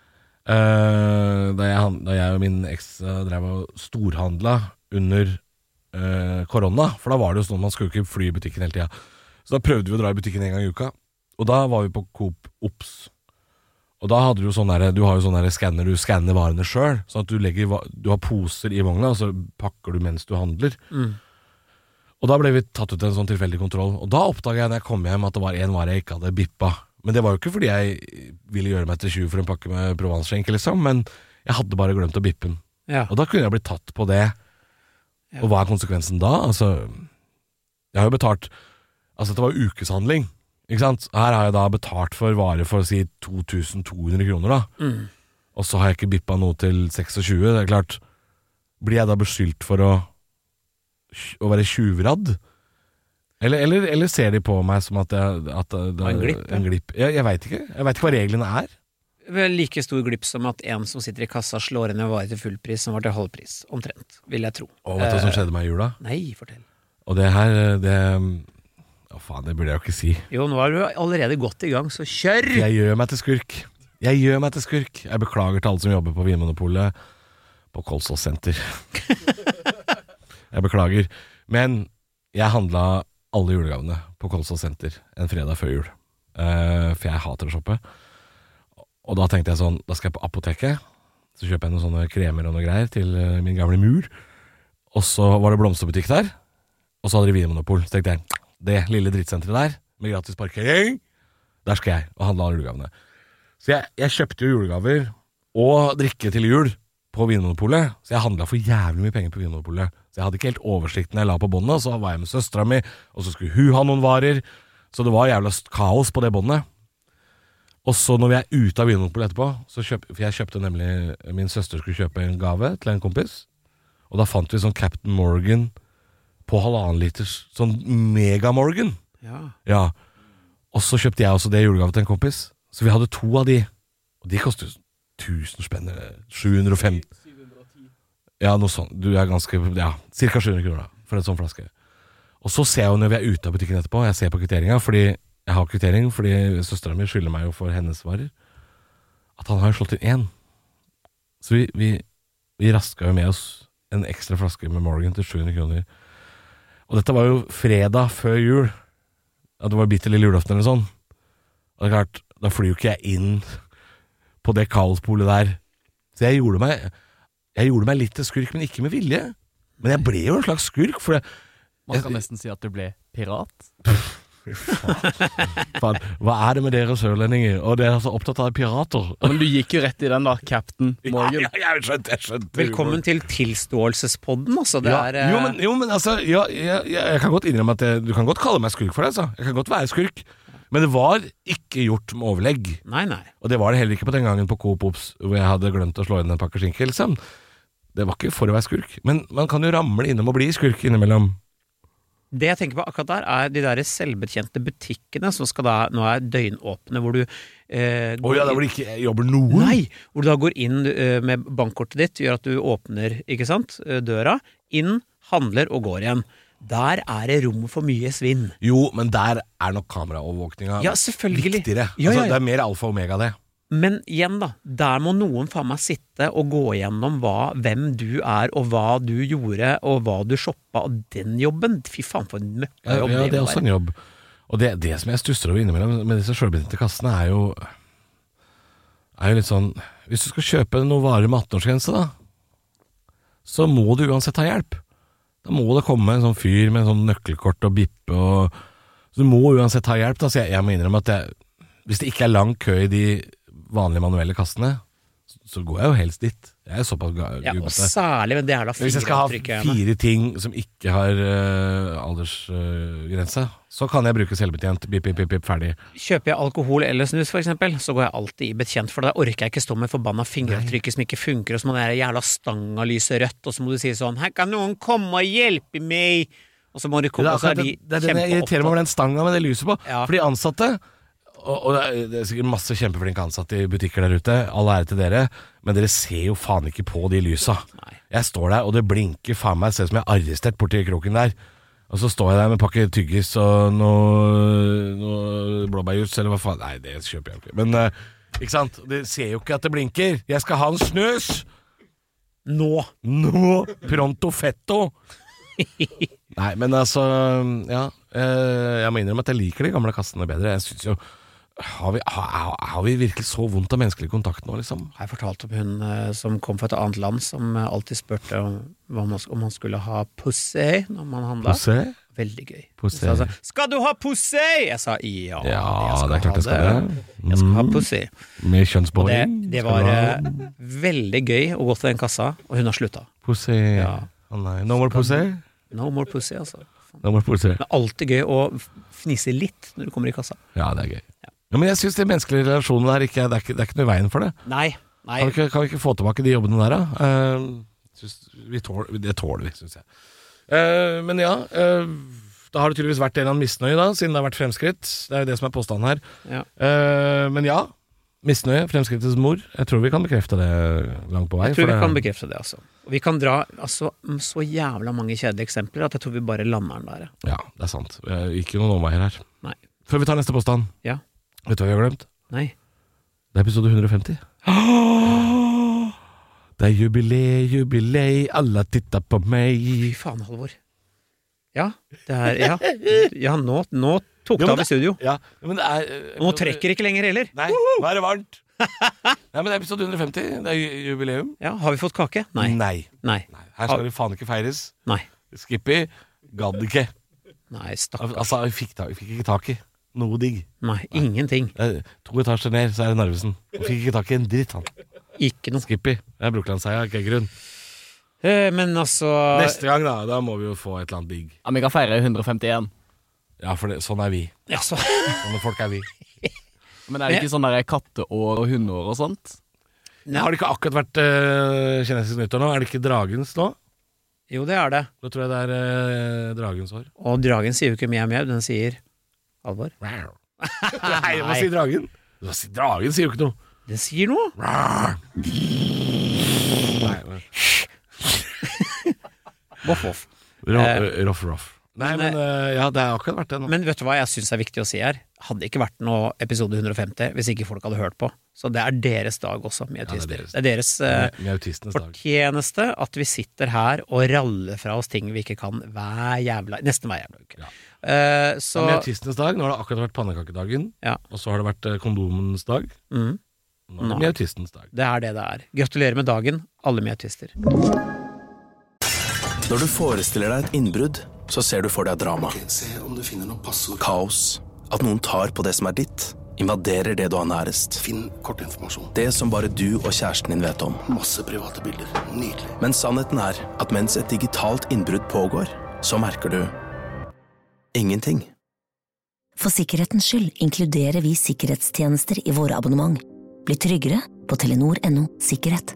eh, da, jeg, han- da jeg og min eks eh, drev og storhandla under eh, korona, for da var det jo sånn, man skulle jo ikke fly i butikken hele tida. Så da prøvde vi å dra i butikken en gang i uka. Og da var vi på Coop Ops. Og da hadde du jo sånn der, du har jo sånn der skanner, du skanner varene sjøl. Sånn at du legger, va- du har poser i vogna, og så pakker du mens du handler. Mm. Og da ble vi tatt ut til en sånn tilfeldig kontroll. Og da oppdaga jeg når jeg kom hjem at det var en vare jeg ikke hadde bippa. Men det var jo ikke fordi jeg ville gjøre meg til tjuv for en pakke med provansskjenke, liksom. Men jeg hadde bare glemt å bippe den. Ja. Og da kunne jeg blitt tatt på det. Ja. Og hva er konsekvensen da? Altså, jeg har jo betalt. Altså, dette var jo ukeshandling. Ikke sant? Her har jeg da betalt for vare for å si to tusen to hundre kroner, da. Mm. Og så har jeg ikke bippa noe til seksogtjue. Det er klart, blir jeg da beskyldt for å, å være tjuvradd? Eller, eller, eller ser de på meg som at, jeg, at det, En glipp, ja. en glipp? Jeg, jeg veit ikke. Jeg veit ikke hva reglene er. Vel, like stor glipp som at en som sitter i kassa slår inn en vare til full pris som var til halv pris, omtrent, vil jeg tro. Og vet du hva som Eh, skjedde meg i jula? Nei, fortell. Og det her, det Å faen, det burde jeg jo ikke si. Jo, nå er du allerede godt i gang, så kjør! Jeg gjør meg til skurk. Jeg gjør meg til skurk. Jeg beklager til alle som jobber på Vinmonopolet på Kolsås senter. Jeg beklager. Men jeg handla alle julegavene på Kolsås senter en fredag før jul. Eh, for jeg hater å shoppe. Og da tenkte jeg sånn, da skal jeg på apoteket. Så kjøper jeg noen sånne kremer og noe greier til eh, min gamle mur. Og så var det blomsterbutikk der. Og så hadde de Vinmonopol. Så tenkte jeg, det lille drittsenteret der, med gratis parkering, der skal jeg og handle alle julegavene. Så jeg, jeg kjøpte jo julegaver og drikke til jul på Vinmonopolet, så jeg handlet for jævlig mye penger på Vinmonopolet. Så jeg hadde ikke helt oversikt når jeg la på båndet, så var jeg med søstera mi, og så skulle hun ha noen varer, så det var jævla kaos på det båndet. Og så når vi er ute av Vinmonopolet etterpå, så kjøp, for jeg kjøpte nemlig, min søster skulle kjøpe en gave til en kompis, og da fant vi sånn Captain Morgan på halvannen liters, sånn Mega Morgan. Ja. Ja. Og så kjøpte jeg også det i julegave til en kompis, så vi hadde to av de, og de kostet tusen spenn, sju hundre og fem. Ja, noe sånt. Du er ganske, ja, cirka sju hundre kroner da, for en sånn flaske. Og så ser jeg jo når vi er ute av butikken etterpå, jeg ser på kvitteringen, fordi jeg har kvittering, fordi søsteren min skylder meg jo for hennes varer, at han har slått inn en. Så vi, vi, vi rasket jo med oss en ekstra flaske med Morgan til sju hundre kroner. Og dette var jo fredag før jul, at det var bitte lille julaften eller sånn. Og det er klart, da flyr jo ikke jeg inn på det kaospolet der. Så jeg gjorde meg, jeg gjorde meg litt til skurk, men ikke med vilje. Men jeg ble jo en slags skurk, for det, Man kan nesten si at du ble pirat. Fan, hva er det med dere sørlendinger? Og dere er så opptatt av pirater. Men du gikk jo rett i den da, Captain Morgan. Ja, ja, jeg skjønte, jeg skjønte. Velkommen til tilståelsespodden, altså. Det Ja, er, eh, jo, men, jo, men altså, ja, ja, ja, jeg kan godt innrømme at det, du kan godt kalle meg skurk for det, altså. Jeg kan godt være skurk. Men det var ikke gjort med overlegg. Nei, nei. Og det var det heller ikke på den gangen på Coop Ops, hvor jeg hadde glemt å slå inn en pakke skinke, liksom. Det var ikke for å være skurk. Men man kan jo ramle innom og bli skurk innimellom. Det jeg tenker på akkurat der, er de der selvbetjente butikkene som skal da, nå er døgnåpne, hvor du eh, Å ja, da hvor det ikke jobber noen? Nei, hvor du da går inn eh, med bankkortet ditt, gjør at du åpner, ikke sant, eh, døra, inn, handler og går igjen. Der er det rom for mye svinn. Jo, men der er nok kameraovervåkninga Ja, selvfølgelig. viktigere. Ja, ja, ja. Altså, det er mer alfa og omega det. Men igjen da, der må noen faen meg sitte og gå gjennom hva, hvem du er, og hva du gjorde, og hva du shoppa, og den jobben, fy faen for en møkka Ja, jobb. ja, det er må også være. en jobb. Og det, det som jeg stusser over innimellom med disse selvbetjente kassene, er jo er jo litt sånn, hvis du skal kjøpe noen varer med atten-årsgrense da, så må du uansett ha hjelp. Da må det komme en sånn fyr med en sånn nøkkelkort og bippe, og så du må uansett ha hjelp da, så jeg, jeg må innrømme at jeg, hvis det ikke er lang kø i de vanlige manuelle kassene, så, så går jeg jo helst dit. Jeg er såpass ga- Ja, og gubbete. særlig, men det er da Hvis jeg skal ha fingeravtrykkene. fire ting som ikke har uh, aldersgrense, så kan jeg bruke selvbetjent. Bip, bip, bip, bip, ferdig. Kjøper jeg alkohol eller snus for eksempel, så går jeg alltid i betjent, for da orker jeg ikke stå med forbanna fingeravtrykket som ikke funker, og så må det jævla stanga lyse rødt, og så må du si sånn, her kan noen komme og hjelpe meg, og så må de Det komme, er, og så er akkurat de det, det er den jeg irriterer meg over den stanga med det lyset på. Ja. For de ansatte, og, og det, er, det er sikkert masse kjempeflinke ansatte i butikker der ute, all ære til dere, men dere ser jo faen ikke på de lysa. Nei. Jeg står der, og det blinker faen meg, ser ut som jeg er arrestert borti kroken der. Og så står jeg der med pakke tyggis og noe, noe blåbærjus, eller hva faen. Nei, det kjøper jeg jo ikke. Men, uh, ikke sant? Dere ser jo ikke at det blinker. Jeg skal ha en snus! Nå! Nå! Pronto fetto! Nei, men altså, ja, eh, jeg må innrømme at jeg liker de gamle kassene bedre. Jeg synes jo, har vi, har, har vi virkelig så vondt av menneskelig kontakt nå, liksom? Jeg fortalte om hun eh, som kom fra et annet land, som eh, alltid spurte om, hva man, om man skulle ha pussy når man handla. Pussy? Veldig gøy. Pussy. Så jeg sa, skal du ha pussy? Jeg sa, ja, Ja, jeg skal det er klart ha jeg skal det. Jeg skal ha Mm. pussy. Med Og det, kjønnsbåring? det Skal var du ha eh, veldig gøy å gå til den kassa, og hun har slutta. Pussy? Ja. Å nei, no more pussy? No more pussy, altså. No more pussy. Det er alltid gøy å f- fnise litt når du kommer i kassa. Ja, det er gøy. Ja, men jeg synes de menneskelige relasjonene der, ikke, det, er ikke, det er ikke noe i veien for det. Nei, nei. Kan vi ikke, kan vi ikke få tilbake de jobbene der, da? Eh, synes vi tål, det tåler vi, synes jeg. Eh, men ja, eh, da har det tydeligvis vært en eller annen misnøye da, siden det har vært fremskritt. Det er jo det som er påstanden her. Ja. Eh, men ja, misnøye, fremskrittets mor. Jeg tror vi kan bekrefte det langt på vei. Jeg tror for vi det- kan bekrefte det, altså. Og vi kan dra altså, så jævla mange kjedelige eksempler at jeg tror vi bare lander den der. Ja, det er sant. Eh, ikke noen omveier her. Nei. Før vi tar neste påstand. Ja. Vet du hva vi har glemt? Nei. Det er episode hundre og femti. Det er jubileum, jubileum, alle titter på meg. Fy faen, Halvor. Ja, det er Ja, ja nå, nå tok det Jo, men av i studio. Ja, men det er eh, Nå trekker det ikke lenger heller. Nei, nå er det varmt. Nei, men det er episode hundre og femti. Det er ju- jubileum. Ja, Har vi fått kake? Nei. Nei. Nei. Nei. Her skal det faen ikke feires. Nei. Skippy gadd ikke. Nei, Al- stakkars. Altså, vi fikk, ta, vi fikk ikke tak i. noe digg. Nei, ingenting. Eh, To etasjer ned, så er det Narvesen. Han fikk ikke tak i en dritt, han. Ikke noe. Skippy. Det er Brooklandsheia, ikke grunn. Eh, Men altså Neste gang, da, da må vi jo få et eller annet digg. Ja, vi kan feire hundre og femtien. Ja, for det, sånn er vi. ja, så, Sånne folk er vi. Men er det ikke sånn der katteår og hundeår og sånt? Har det ikke akkurat vært uh, kinesisk nyttår nå? Er det ikke dragens nå? Jo, det er det. Da tror jeg det er uh, dragens år. Og dragen sier jo ikke mjau mjau, den sier Alvor. Nei, hva sier dragen? Hva sier dragen sier jo ikke noe. Den sier noe. Nei, men Voff, voff. Roff, roff, roff. Nei, Men, men uh, ja, det har akkurat vært det nå. Men vet du hva jeg synes er viktig å si her? Hadde ikke vært noe episode hundre og femti hvis ikke folk hadde hørt på. Så det er deres dag også, med Ja, det er autister. deres. Det er deres eh, Med, med autistenes dag. fortjeneste at vi sitter her og raller fra oss ting vi ikke kan hver jævla, nesten hver jævla uke. Ja. Eh, Så så med autistenes dag, nå har det akkurat vært pannekakedagen, Ja. og så har det vært uh, kondomens dag. mm, Nå er det Nei. med autistens dag. det er det det er. Gratulerer med dagen, alle med autister. Når du forestiller deg et innbrudd, så ser du for deg drama. Se om du finner noe passord. Kaos. At noen tar på det som er ditt. Invaderer det du har nærest. Finn kortinformasjon. Det som bare du og kjæresten din vet om. Masse private bilder. Nydelig. Men sannheten er at mens et digitalt innbrudd pågår, så merker du ingenting. For sikkerhetens skyld inkluderer vi sikkerhetstjenester i våre abonnement. Bli tryggere på telenor punktum no sikkerhet.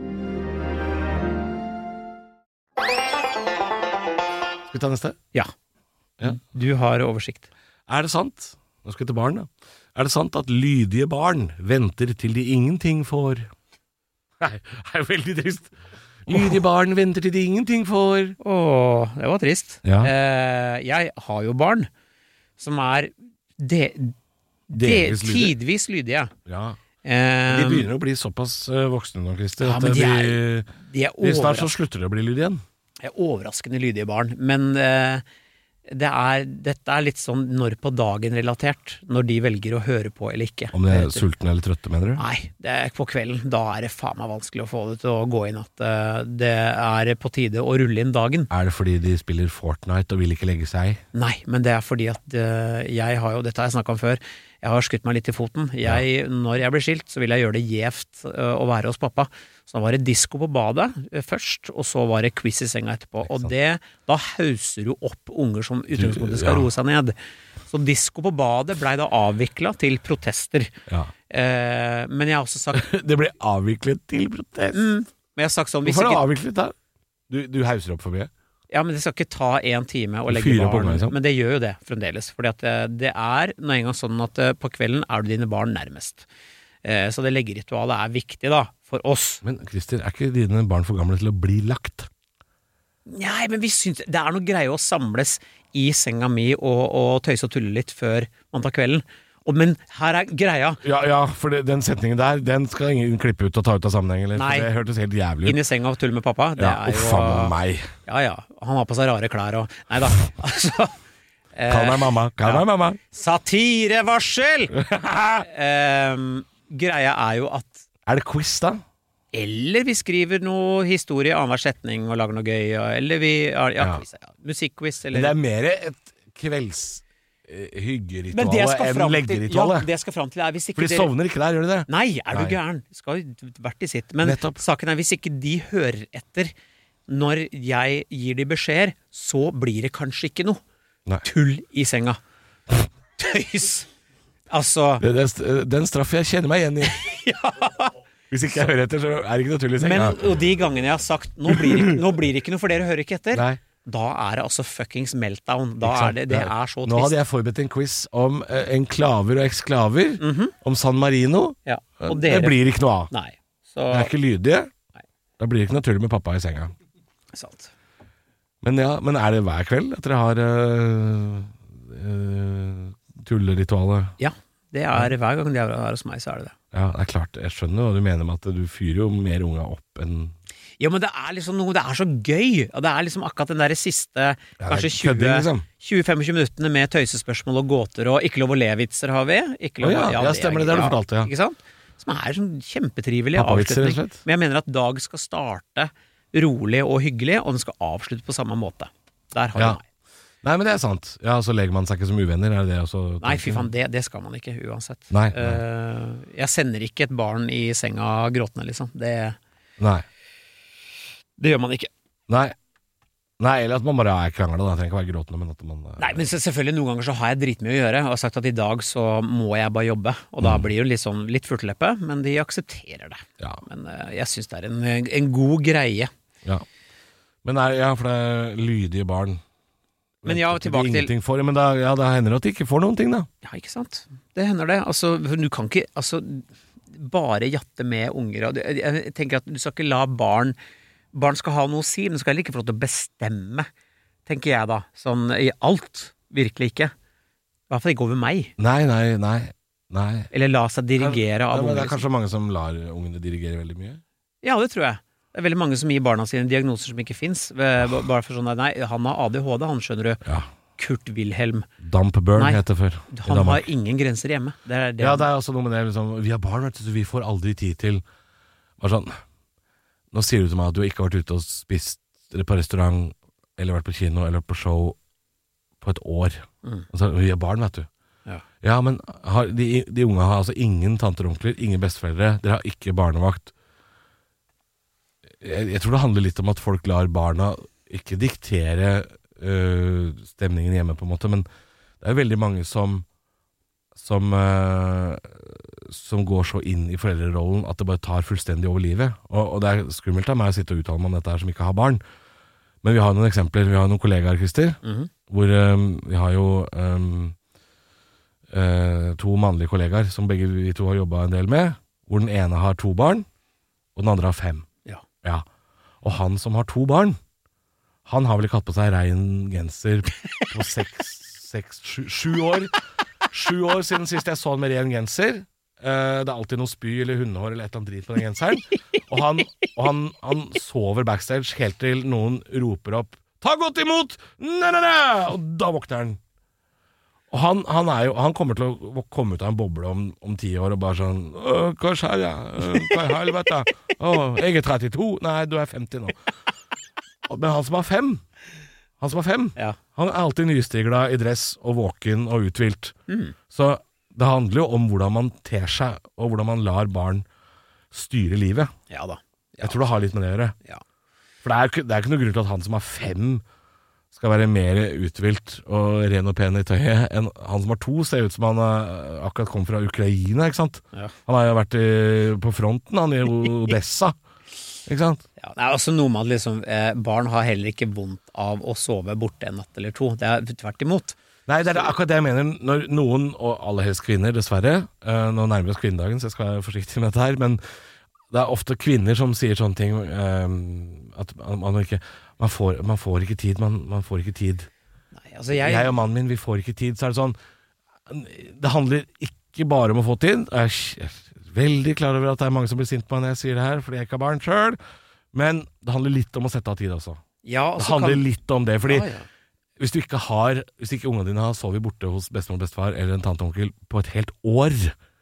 Skal vi ta neste? Ja. Ja. Du har oversikt. Er det sant? Nå skal vi til barn, da. Er det sant at lydige barn venter til de ingenting får? Nei, det er veldig trist. Lydige barn venter til de ingenting får. Åh, det var trist. Ja. Eh, jeg har jo barn som er de, de, Delvis lydige. tidvis lydige. Ja. Eh, De begynner å bli såpass uh, voksne nå, Christer, Ja, at men de de, er- de er de snart så overras- slutter de å bli lydige igjen. er overraskende lydige barn, men eh, det er, dette er litt sånn når på dagen relatert, når de velger å høre på eller ikke. Om de er sultne eller trøtte, mener du? Nei, det er på kvelden, da er det faen meg vanskelig å få det til å gå inn at eh, det er på tide å rulle inn dagen. Er det fordi de spiller Fortnite og vil ikke legge seg? Nei, men det er fordi at eh, jeg har jo, dette har jeg snakket om før, jeg har skutt meg litt i foten. Jeg, når jeg blir skilt, så vil jeg gjøre det gjevt uh, å være hos pappa. Så da var det disco på badet uh, først, og så var det quiz i senga etterpå. Og det, da hauser du opp unger som utgangspunktet skal Ja. roe seg ned. Så disco på badet ble da avviklet til protester. Ja. Uh, men jeg har også sagt... Det ble avviklet til protest. Mm, men jeg har sagt sånn... hvis Hvorfor er det ikke- avviklet da? Du, du hauser opp for mye? Ja, men det skal ikke ta en time å legge Fyre på barn, meg, liksom. men det gjør jo det fremdeles, fordi at eh, det er nå en gang sånn at eh, på kvelden er du dine barn nærmest. Eh, Så det leggeritualet er viktig da, for oss. Men Christer, er ikke dine barn for gamle til å bli lagt? Nei, men vi syns det er noe greie å samles i senga mi og, og tøyse og tulle litt før man tar kvelden. Og, men her er greia. Ja, ja, for det, den setningen der, den skal ingen klippe ut og ta ut av sammenheng, eller? Nei. For det hørtes helt jævlig ut. Inn i senga og tulle med pappa. Det Ja, er jo uff, faen meg meg. Ja, ja. Han har på seg rare klær og Nei da. Altså eh, Kall meg mamma, kall ja. meg mamma. Satirevarsel! um, greia er jo at Er det quiz, da? Eller vi skriver noe historie annenhver setning og lager noe gøy, eller vi ja, ja, Ja. quiz, ja. musikkquiz, Men eller det er mer et kvelds eh, Men det jeg hyggeritualet skal enn fram til, ja, leggeritualet. det jeg skal fram til er hvis ikke For de dere- sovner ikke der, gjør de det? Nei, er du Nei. gæren? Skal jo hvert i sitt. Men Nettopp. saken er hvis ikke de hører etter når jeg gir de beskjeder, så blir det kanskje ikke noe Nei. tull i senga. Tøys! Altså Det, det, den straffen jeg kjenner meg igjen i. Hvis ikke jeg hører etter, så er det ikke noe tull i senga. Men og de gangene jeg har sagt nå blir, det, nå blir det ikke noe for dere hører ikke etter, Nei. da er det altså fuckings meltdown. Da Ikke sant? er det, det er så Nå hadde trist. jeg forberedt en quiz om eh, enklaver og eksklaver, om San Marino. Ja, og Det dere blir ikke noe av. Nei. Så Jeg er ikke lydige. Nei. Da blir det ikke noe tull med pappa i senga. sant. Men ja, men er det hver kveld at dere har øh, øh, tulleritualet? Ja, det er hver gang de er her hos meg, så er det det. Ja, det er klart. Jeg skjønner hva du mener med at du fyrer jo mer unga opp enn Ja, men det er liksom noe, det er så gøy. Og det er liksom akkurat den der siste det er kanskje kødding, liksom. tjue til tjuefem minuttene med tøysespørsmål og gåter og ikke lov å le-vitser har vi. Ikke lov, Å ja, ja, det stemmer det, det har du fortalt, ja. Ikke sant? Som er sånn kjempetrivelig Pappavitser, rett og avslutning. slett. Men jeg mener at dag skal starte rolig og hyggelig, og den skal avslutte på samme måte. Der har Ja. du meg. Nei, men det er sant. Ja, så legger man seg ikke som uvenner, er det det også? Nei, fy faen, det, det skal man ikke uansett. Nei, nei. Uh, jeg sender ikke et barn i senga gråtende, liksom. Det, nei. det gjør man ikke. Nei. Nei, eller at man bare er kranglet, da. Jeg trenger ikke være gråtende, men at man... Uh... Nei, men selvfølgelig noen ganger så har jeg dritmye å gjøre, og har sagt at i dag så må jeg bare jobbe, og da mm. blir det litt sånn, litt furteleppe, men de aksepterer det. Ja. Men uh, jeg synes det er en, en god greie. Ja. Men nei, ja, for det er lydige barn. Men ja, tilbake til for, Men da, ja, da hender det at de ikke får noen ting da. Ja, ikke sant? Det hender det. Altså, du kan ikke altså, bare jatte med unger. Jeg tenker at du skal ikke la barn Barn skal ha noe å si, men skal heller ikke få lov til å bestemme, tenker jeg da. Sånn i alt. Virkelig ikke. I hvert fall ikke over meg. Nei, nei, nei, nei. Eller la seg dirigere ja, av unger. Det er kanskje mange som lar ungene dirigere veldig mye? Ja, det tror jeg. Det er veldig mange som gir barna sine diagnoser som ikke finnes. Bare for sånn, nei, han har A D H D, han skjønner du. Ja. Kurt Wilhelm. Dumpburn heter det før. Han har ingen grenser hjemme. Det er det. Ja, det er også noe med det. Liksom, vi har barn, vet du, så vi får aldri tid til bare sånn, nå sier du til meg at du ikke har vært ute og spist på restaurant, eller vært på kino, eller på show på et år. Mm. Altså, vi har barn, vet du. Ja, ja men har, de, de unge har altså ingen tanter og onkler, ingen besteforeldre, dere har ikke barnevakt. Jeg, jeg tror det handler litt om at folk lar barna ikke diktere øh, stemningen hjemme på en måte, men det er veldig mange som som, øh, som går så inn i foreldrerollen at det bare tar fullstendig over livet, og, og det er skummelt av meg å sitte og uttale meg om dette her som ikke har barn, men vi har noen eksempler, vi har noen kollegaer, Christer, mm-hmm. hvor øh, vi har jo øh, øh, to mannlige kollegaer som begge vi to har jobbet en del med, hvor den ene har to barn og den andre har fem. Ja, og han som har to barn, han har vel ikke hatt på seg rein genser på seks, seks, sju, sju år. Sju år siden sist jeg så han med ren genser. Uh, det er alltid noe spy eller hundehår eller et eller annet drit på den genseren. Og han, og han, han sover backstage helt til noen roper opp «Ta godt imot! Nei, nei, nei!» Og da våkner han. Og han, han, er jo, han kommer til å komme ut av en boble om, om ti år og bare sånn «Hva skjer jeg? Hva i helvete? Åh, jeg er trettito. Nei, du er femti nå. Men han som har fem, han som har fem, ja. Han er alltid nystigla i dress og våken og uthvilt. Mm. Så det handler jo om hvordan man ter seg, og hvordan man lar barn styre livet. Ja da. Ja. Jeg tror det har litt med det å gjøre. Ja. For det er, det er ikke noe grunn til at han som har fem skal være mer uthvilt og ren og pen i tøyet enn han som har to. Ser ut som han uh, akkurat kom fra Ukraina, ikke sant? Ja. Han har jo vært i, på fronten, han i Odessa, ikke sant? Ja, det er også noe med at liksom, eh, barn har heller ikke vondt av å sove borte en natt eller to. Det er tvert imot. Nei, det er akkurat det jeg mener. Når noen, og aller helst kvinner, dessverre, uh, nå nærmer oss kvinnedagen, så jeg skal være forsiktig med dette her, men det er ofte kvinner som sier sånne ting, uh, at man ikke... Man får, man får ikke tid, man, man får ikke tid. Nei, altså jeg... jeg og mannen min, vi får ikke tid, så er det sånn, det handler ikke bare om å få tid. Jeg er veldig klar over at det er mange som blir sint på meg når jeg sier det her, fordi jeg ikke har barn selv, men det handler litt om å sette av tid også. Ja, det handler kan... litt om det, fordi ja, ja. hvis du ikke har, hvis ikke ungene dine har sovet borte hos bestemor og bestefar, eller en tante og onkel på et helt år,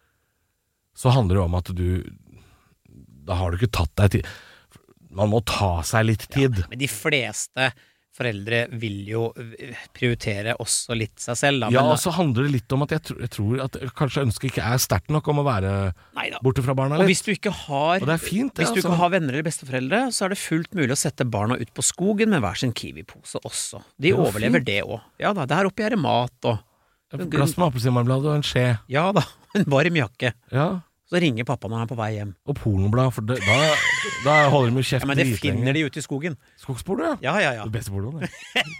så handler det om at du, da har du ikke tatt deg tid. Man må ta seg litt tid. Ja, men de fleste foreldre vil jo prioritere også litt seg selv. Da. Ja, men og så handler det litt om at jeg, tr- jeg tror at kanskje ønsket ikke er sterkt nok om å være Neida. borte fra barna litt. Og hvis du ikke har, og det er fint, det, hvis du altså. ikke har venner eller besteforeldre, så er det fullt mulig å sette barna ut på skogen med hver sin kiwi-pose også. De det overlever fint. Det også. Ja da, der oppe er det mat og... Et glass med appelsinmarmelade og en skje. Ja da, en varm jakke. Ja. Så ringer pappa når han er på vei hjem. Og pornoblad, for det, da, da holder de med kjeft. Ja, men det finner de ute i skogen. Skogsporno, ja? Ja, ja, ja. Det beste porno, det.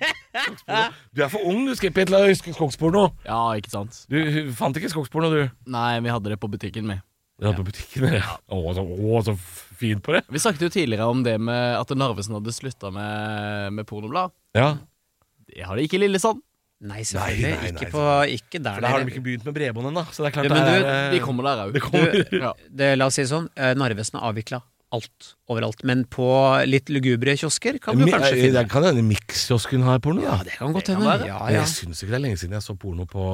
Du er for ung, du, Skippy, til å huske skogsporno. Ja, ikke sant. Du fant ikke skogsporno, du? Nei, vi hadde det på butikken med. Vi hadde ja. på butikken med, ja. Å, så, å, så fint på det. Vi snakket jo tidligere om det med at Narvesen hadde sluttet med, med pornoblad. Ja. Det har de ikke i Lillesand. Nei, selvfølgelig. Nei, nei, nei, ikke, på, ikke der. For da har de ikke begynt med bredbånden, da. Så det er klart ja, det er, du, de kommer der også. Du, ja. det, la oss si sånn, Narvesen har avviklet alt, overalt. Men på litt lugubre kiosker kan du Mi, kanskje finne. Det kan hende Mix-kiosken har porno, da. Ja, det kan godt hende. Ja, ja. Jeg synes ikke det er lenge siden jeg så porno på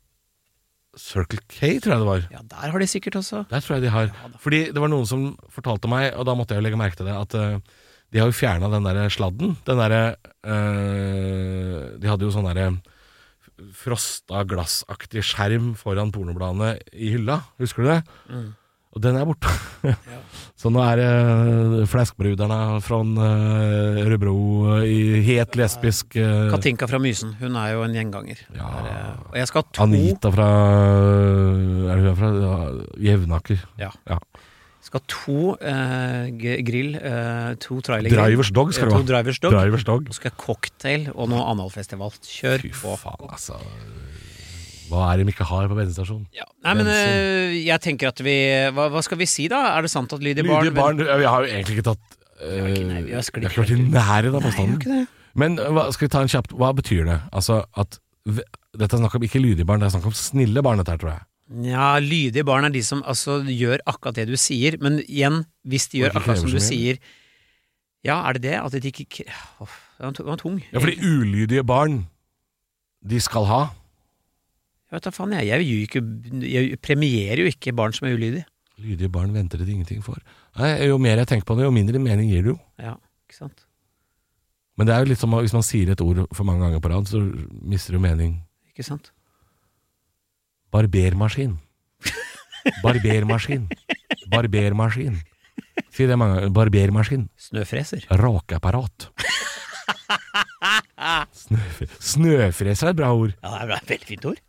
Circle K, tror jeg det var. Ja, der har de sikkert også. Der tror jeg de har. Ja, fordi det var noen som fortalte meg, og da måtte jeg jo legge merke til det, at uh, de har jo fjernet den der sladden. Den der uh, De hadde jo sånn derre frosta glassaktig skjerm foran pornobladene i hylla. Husker du det? Mm. Og den er borte. Ja. Så nå er det uh, flæskbruderne fra uh, Rødbro uh, i helt lesbisk uh, Katinka fra Mysen, hun er jo en gjenganger. Ja. Der, uh, og jeg skal ha to Anita fra uh, Er hun fra ja, Jevnaker? Ja. ja. Jeg skal ha to uh, g- grill, uh, to trailer Drivers dog skal uh, du To drivers dog. Drivers dog. Og skal jeg cocktail og noe analfestival. Kjør Fy på. faen, altså. Hva er det de ikke har på bensinstasjonen? Ja. Nei, men uh, jeg tenker at vi hva, hva skal vi si da? Er det sant at lydige barn Lydige barn, vi har jo egentlig ikke tatt uh, Vi har ikke, nei, vi har Vi har ikke vært i nærheten av påstanden. Men hva, skal vi ta en kjapt, hva betyr det? Altså at v- Dette er snakk om ikke lydige barn, det er snakk om snille barn dette her, tror jeg. Ja, lydige barn er de som altså gjør akkurat det du sier, men igjen, hvis de gjør ikke akkurat som krever du så mye. sier, ja, er det det? At de ikke k- Åh, det var- det var tung. Ja, fordi ulydige barn, de skal ha. Jeg vet da faen, jeg, jeg, gjør ikke, jeg premierer jo ikke barn som er ulydige. Lydige barn venter det ingenting for. Nei, jo mer jeg tenker på det, jo mindre mening gir det jo. Ja, ikke sant? Men det er jo litt som hvis man sier et ord for mange ganger på rad, så mister det jo mening. Ikke sant? Barbermaskin. Barbermaskin. Barbermaskin. Si det mange ganger. Barbermaskin. Snøfreser. Rakeapparat. Snøfre- Snøfreser er et bra ord. Ja, det er et veldig fint ord.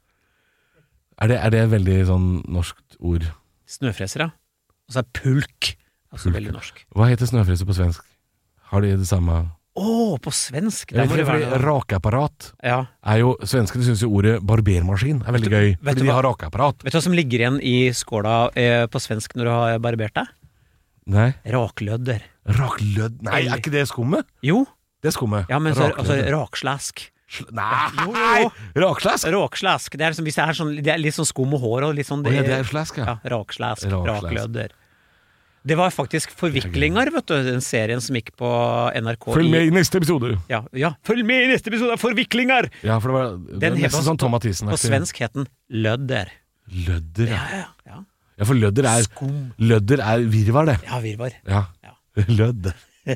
Er det, er det et veldig sånn norskt ord? Snøfreser, ja. Og så er pulk. Altså Pulk. veldig norsk. Hva heter snøfreser på svensk? Har de det samme? Åh, på svensk. Ja, Der må fordi, det fordi være noe. rakeapparat Ja. er jo, svenskene synes jo ordet barbermaskin er veldig gøy, vet fordi du de hva? har rakeapparat. Vet du hva som ligger igjen i skåla eh, på svensk når du har barbert deg? Nei. Raklødder. Raklødd? Nei, er ikke det skummet? Jo. Det er skummet. Ja, men så, altså Raklødder. rakslask. Sl- Nei! Jo, jo, jo. Rakslask? Rakslask. Det er, liksom, hvis det er, sånn, det er litt sånn skum og hår og litt sånn Å ja, det er slask, ja. Ja, rakslask. Rakslask. Raklødder. Det var faktisk Forviklinger, vet du, den serien som gikk på N R K. Følg med i neste episode. Ja, ja, følg med i neste episode av Forviklinger! Ja, for det var det Den er het nesten også- sånn Tom Mathisen. På svensk het den Lødder. Lødder, ja. Ja, ja, Ja, for lødder er, Skum. lødder er virvar, det. ja virvar. Ja. Lødder.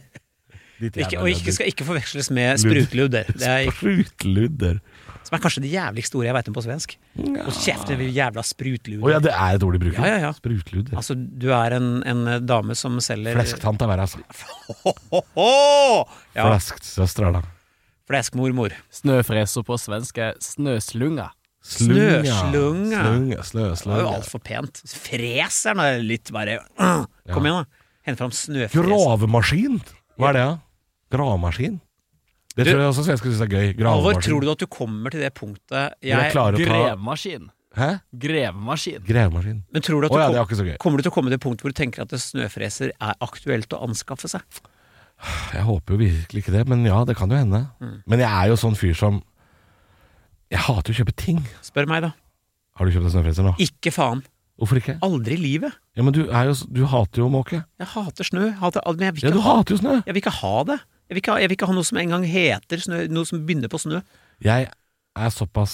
Ditt Ikke, jævla og ikke, lødder. skal ikke forveksles med Lud- sprutludder. Det er, Sprutludder. som er kanskje det jævligste ordet jeg vet om på svensk. Og kjeft, det er jævla sprutluder. Å ja, det er et ord de bruker. Ja, ja, ja. Sprutludder. Altså, du er en, en dame som selger Flesktante er verre, altså. Ho-ho-ho! Ja, Flesksøstre er det. fleskmormor. Snøfreser på svensk er snøslunga. Slunga. Snøslunga. Slunga, slø, Det var jo slunga. altfor pent. Freseren er litt bare uh, Kom igjen, da. Hent fram snøfres. Gravemaskin. Hva er det, da? Gravemaskin? Det Du- tror jeg også svensker synes er gøy. Alvor, Gravemaskin. tror du at du kommer til det punktet Jeg jeg, klarer å ta Grevemaskin. Hæ? Grevemaskin. Gravemaskin. Men tror du at Å du ja, kom, det er ikke så gøy. kommer du til å komme til det punktet hvor du tenker at det snøfreser er aktuelt å anskaffe seg? Jeg håper jo virkelig ikke det, men ja, det kan jo hende. Mm. Men jeg er jo sånn fyr som Jeg hater å kjøpe ting. Spør meg, da. Har du kjøpt deg snøfreser nå? Ikke faen. Hvorfor ikke? Aldri i livet. Ja, men du, er jo, du hater jo måke. Jeg hater snø. Jeg hater, alt, men jeg vil Ja, ikke du ha, hater jo snø. jeg vil ikke ha det. Jeg vil ikke ha, jeg vil ikke ha noe som engang heter snø, noe som begynner på snø. Jeg er såpass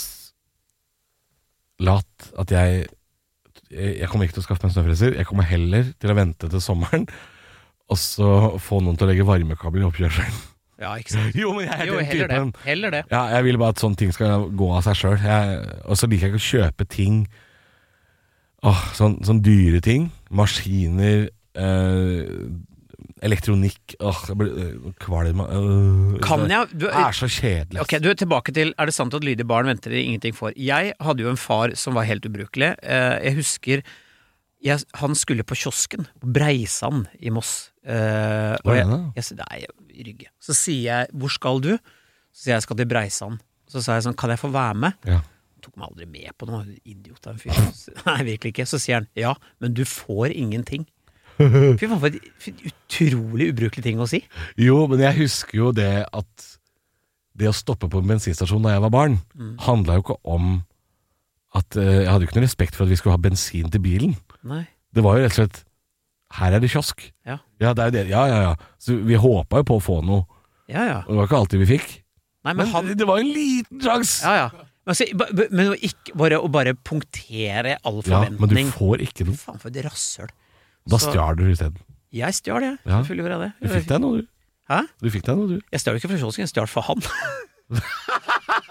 lat at jeg Jeg jeg kommer ikke til å skaffe meg en snøfreser. Jeg kommer heller til å vente til sommeren og så få noen til å legge varmekabler i oppkjørselen. Ja, ikke sant? Jo, men jeg er Jo, den heller typen. det. Heller det. Ja, jeg vil bare at sånne ting skal gå av seg sjøl. Og så liker jeg ikke å kjøpe ting Åh, sånn, sånn dyre ting. Maskiner, eh, elektronikk Åh, jeg blir øh, kvalm øh, Kan Det jeg du, er så kjedelig. Ok, du er tilbake til Er det sant at lydige barn venter de ingenting for? Jeg hadde jo en far som var helt ubrukelig. Eh, jeg husker jeg, han skulle på kiosken på Breisand i Moss. Eh, og Hva er jeg, det da? jeg, sier, nei, i Rygge. Så sier jeg 'hvor skal du?' Så sier jeg 'jeg skal til Breisand'. Så sa jeg sånn 'kan jeg få være med?' Ja. Han tok meg aldri med på noe. Idiot av en fyr. Så- Nei, virkelig ikke. Så sier han 'ja, men du får ingenting'. Fy faen, for et for et utrolig ubrukelig ting å si. Jo, men jeg husker jo det at det å stoppe på en bensinstasjon da jeg var barn, Mm. handla jo ikke om at eh, jeg hadde jo ikke noe respekt for at vi skulle ha bensin til bilen. Nei. Det var jo rett og slett her er det kiosk. Ja. Ja, det er det. Ja, ja, ja. Så vi håpa jo på å få noe. Ja, ja. Og det var ikke alltid vi fikk. Nei, men Men han det var en liten sjanse! Ja, ja. Men, altså, ba- ba- men å, ikke, bare, å bare punktere all Ja, men du forventning. får ikke noe. Faen for et rasshøl. Da Så- stjal du isteden. Jeg stjal, jeg. Ja. Selvfølgelig gjorde jeg Du det. fikk deg noe, du. Hæ? Du fikk deg noe, du. Jeg stjal ikke fra kiosken, jeg stjal for han.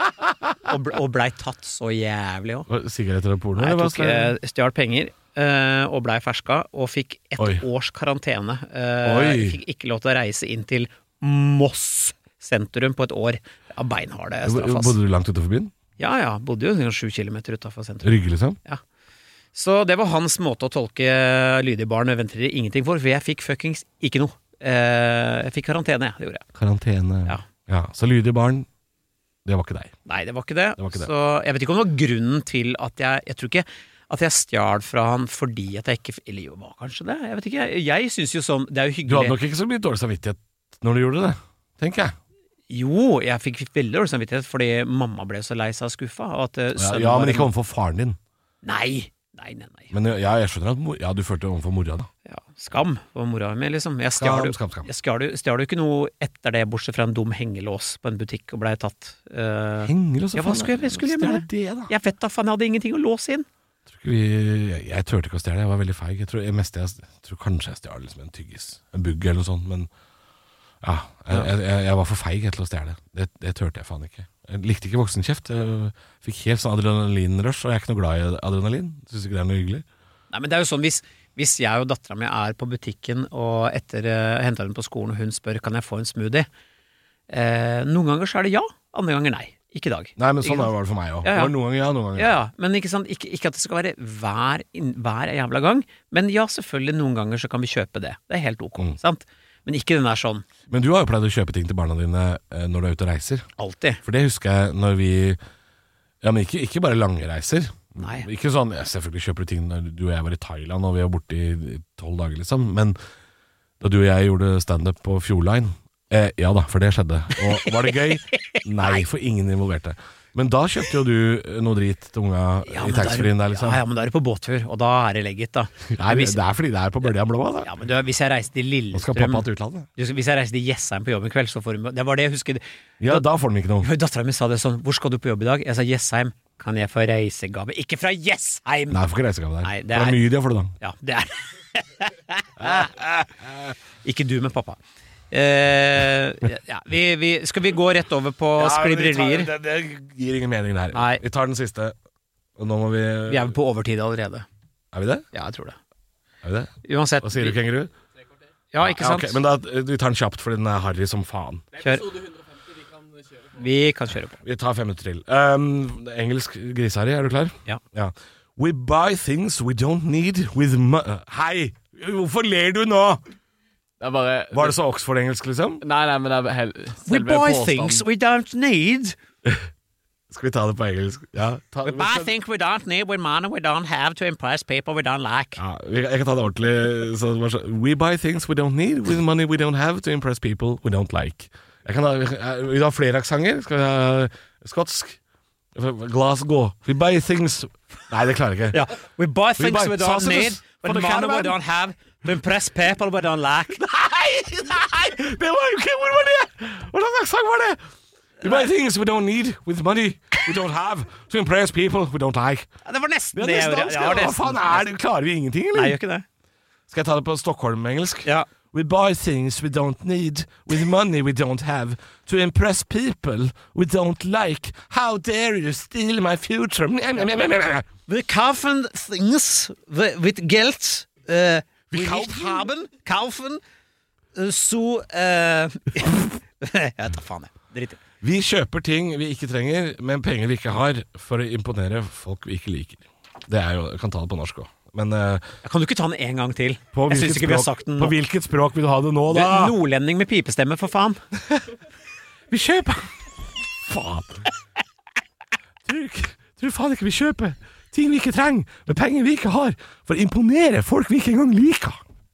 og, ble, og blei tatt så jævlig også. Sigaretter og porno? Nei, jeg tok eh, stjal penger uh, og blei ferska og fikk et Oi. års karantene. Uh, jeg fikk ikke lov til å reise inn til Moss sentrum på et år. Ja, beinharde straff. Bodde du langt utenfor byen? Ja, ja, bodde jo sju kilometer utenfor sentrum. Rygge liksom? Ja. Så det var hans måte å tolke lydige barn ventilerer ingenting for, for jeg fikk fuckings ikke noe. Uh, jeg fikk karantene, ja, det gjorde jeg. Karantene, ja. ja. Så lydige barn, det var ikke deg? Nei, det var ikke det. det, var ikke det. Så jeg vet ikke om det var grunnen til at jeg, jeg tror ikke at jeg stjal fra han fordi at jeg ikke, eller jo, var kanskje det, jeg vet ikke, jeg, jeg synes jo sånn, det er jo hyggelig. Du hadde nok ikke så mye dårlig samvittighet når du gjorde det, tenker jeg. Jo, jeg fikk veldig dårlig samvittighet fordi mamma ble så lei seg skuffa. At, uh, ja, ja, men ikke overfor faren din. Nei, nei, nei, nei. Men ja, jeg skjønner at ja, du følte overfor mora da. Ja, skam var mora mi liksom. Jeg stjal skam, skam, skam. Jeg stjal, stjal jo ikke noe etter det, bortsett fra en dum hengelås på en butikk og ble tatt. Uh, hengelås? Ja, hva skulle jeg, skulle jeg med det? det da? Jeg vet da, faen, jeg hadde ingenting å låse inn. Vi, jeg, jeg tørte ikke å stjæle, jeg var veldig feig. Jeg tror, jeg meste, jeg, jeg tror kanskje jeg stjal liksom en tyggis, en bugg eller noe sånt, men ja, jeg, jeg, jeg var for feig til å stjæle. Det, det tørte jeg faen ikke. Jeg likte ikke voksenkjeft. Jeg fikk helt sånn adrenalinrush, og jeg er ikke noe glad i adrenalin. Synes ikke det er noe hyggelig. Nei, men det er jo sånn, hvis, hvis jeg og datteren min er på butikken, og etter uh, hentet henne på skolen, og hun spør, kan jeg få en smoothie? Eh, noen ganger så er det ja, andre ganger nei. Ikke i dag. Nei, men sånn var det for meg også. Ja, ja. Det var noen ganger ja, noen ganger ja. Ja, men ikke, sant, ikke, ikke at det skal være hver, hver jævla gang, men ja, selvfølgelig noen ganger så kan vi kjøpe det. Det er helt ok, mm. sant? Men ikke den der sånn. Men du har jo pleid å kjøpe ting til barna dine eh, når du er ute og reiser. Alltid. For det husker jeg når vi, ja, men ikke, ikke bare lange reiser. Nei. Ikke sånn, ja, selvfølgelig kjøper du ting når du og jeg var i Thailand og vi var borte i tolv dager liksom, men da du og jeg gjorde stand-up på Fjordline, Eh, ja da, for det skjedde. Og var det gøy? Nei, for ingen involverte. Men da kjøpte jo du noe drit til unga ja, i taxfree-en der liksom. Ja, ja, men da er det på båttur, og da er det legget da. Nei, hvis, det er fordi det er på Bølja Blå da. Ja, men du, hvis jeg reiser til Lillestrøm... Nå skal pappa til utlandet. Hvis jeg reiser til Jessheim på jobb i kveld, så får du... Det var det jeg husker. Ja, da, da får de ikke noe. Datteren min sa det sånn, hvor skal du på jobb i dag? Jeg sa Jessheim. Kan jeg få reisegave? Ikke fra Jessheim! Nei, jeg får ikke reisegave der. Nei, det er... Det er mye de har for det da. Ja, det er... Ikke du med pappa. Uh, ja, vi, vi, skal vi gå rett over på ja, skriblerier? Det, det gir ingen mening der. Nei. Vi tar den siste. Og nå må vi Vi er på overtid allerede. Er vi det? Ja, jeg tror det. Er vi det? Uansett. Hva sier du, Kengerud? Ja, ikke sant? Ja, okay. Men da, vi tar den kjapt, for den er harry som faen. Kjør. Vi kan kjøre på. Vi tar fem minutter til. um, Engelsk griseharry, er du klar? Ja. ja We buy things we don't need with mo... Hei! Hvorfor ler du nå? Det bare, Var det så Oxford-engelsk, liksom? Nei, nei, men det er hel, We buy påstand. Things we don't need. Skal vi ta det på engelsk? Ja, ta, we buy skal... things we don't need with money we don't have to impress people we don't like. Ja, jeg kan ta det ordentlig. Så, så, we buy things we don't need with money we don't have to impress people we don't like. Jeg kan ha, vil du ha flere aksanger? Skal vi ha skotsk? Glasgow. We buy things... Nei, det klarer jeg ikke. Ja. We buy things we, buy we don't need with money we don't have to impress people we don't like. Nei, nei, det var jo ikke, hvor var det? Hvordan aksang var det? We buy things we don't need with money we don't have to impress people we don't like. Ja, det var nesten det. det, det ja, Hva faen er det? Klarer vi ingenting, eller? Nei, gjør ikke det. Skal jeg ta det på Stockholm-engelsk? Ja. We buy things we don't need with money we don't have to impress people we don't like. How dare you steal my future? We kaufen things with geld uh, we nicht haben, kaufen uh, så uh, jeg tar faen det. Dritt. Vi kjøper ting vi ikke trenger, men penger vi ikke har, for å imponere folk vi ikke liker. Det er jo, jeg kan ta det på norsk også. Men, uh, kan du ikke ta den en gang til? Jeg synes ikke vi har sagt den nå. På hvilket språk vil du ha det nå, da? Det nordlending med pipestemme, for faen. Vi kjøper faen. Tror, tror faen ikke vi kjøper ting vi ikke trenger, med penger vi ikke har, for å imponere folk vi ikke engang liker.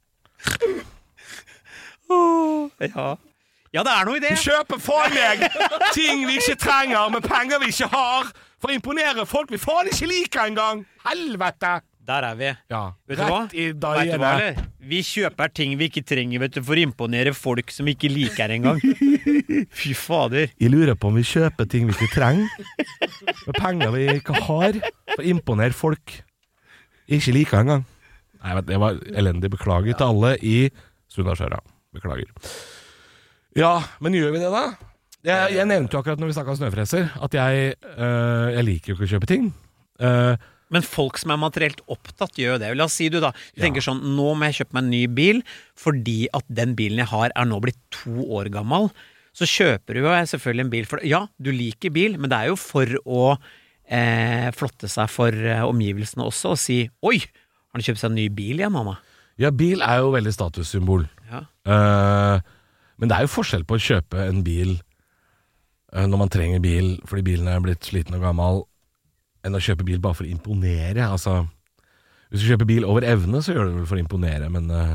oh, ja. Ja, det er noe i det. Vi kjøper for meg ting vi ikke trenger, med penger vi ikke har, for å imponere folk vi faen ikke liker engang. Helvete. Der er vi. Ja, vet du hva? Vet du hva, eller? Vi kjøper ting vi ikke trenger, vet du, for å imponere folk som ikke liker engang. Fy fader. Jeg lurer på om vi kjøper ting vi ikke trenger, med penger vi ikke har, for å imponere folk ikke liker engang. Nei, vet, det var elendig. Beklager til alle i Sunndalsøra. Beklager. Ja, men gjør vi det da? Jeg, jeg nevnte jo akkurat når vi snakket om snøfreser at jeg, øh, jeg liker jo ikke å kjøpe ting. Uh, Men folk som er materielt opptatt gjør jo det. La oss si du da, du Ja. tenker sånn, nå må jeg kjøpe meg en ny bil, fordi at den bilen jeg har er nå blitt to år gammel. Så kjøper du jo selvfølgelig en bil for det. Ja, du liker bil, men det er jo for å eh, flotte seg for eh, omgivelsene også, og si, oi, har du kjøpt seg en ny bil igjen, mamma? Ja, bil er jo veldig statussymbol. Ja. Uh, men det er jo forskjell på å kjøpe en bil uh, når man trenger bil fordi bilen er blitt sliten og gammel, enn å kjøpe bil bare for å imponere. Altså, hvis du kjøper bil over evne, så gjør du det vel for å imponere, men uh,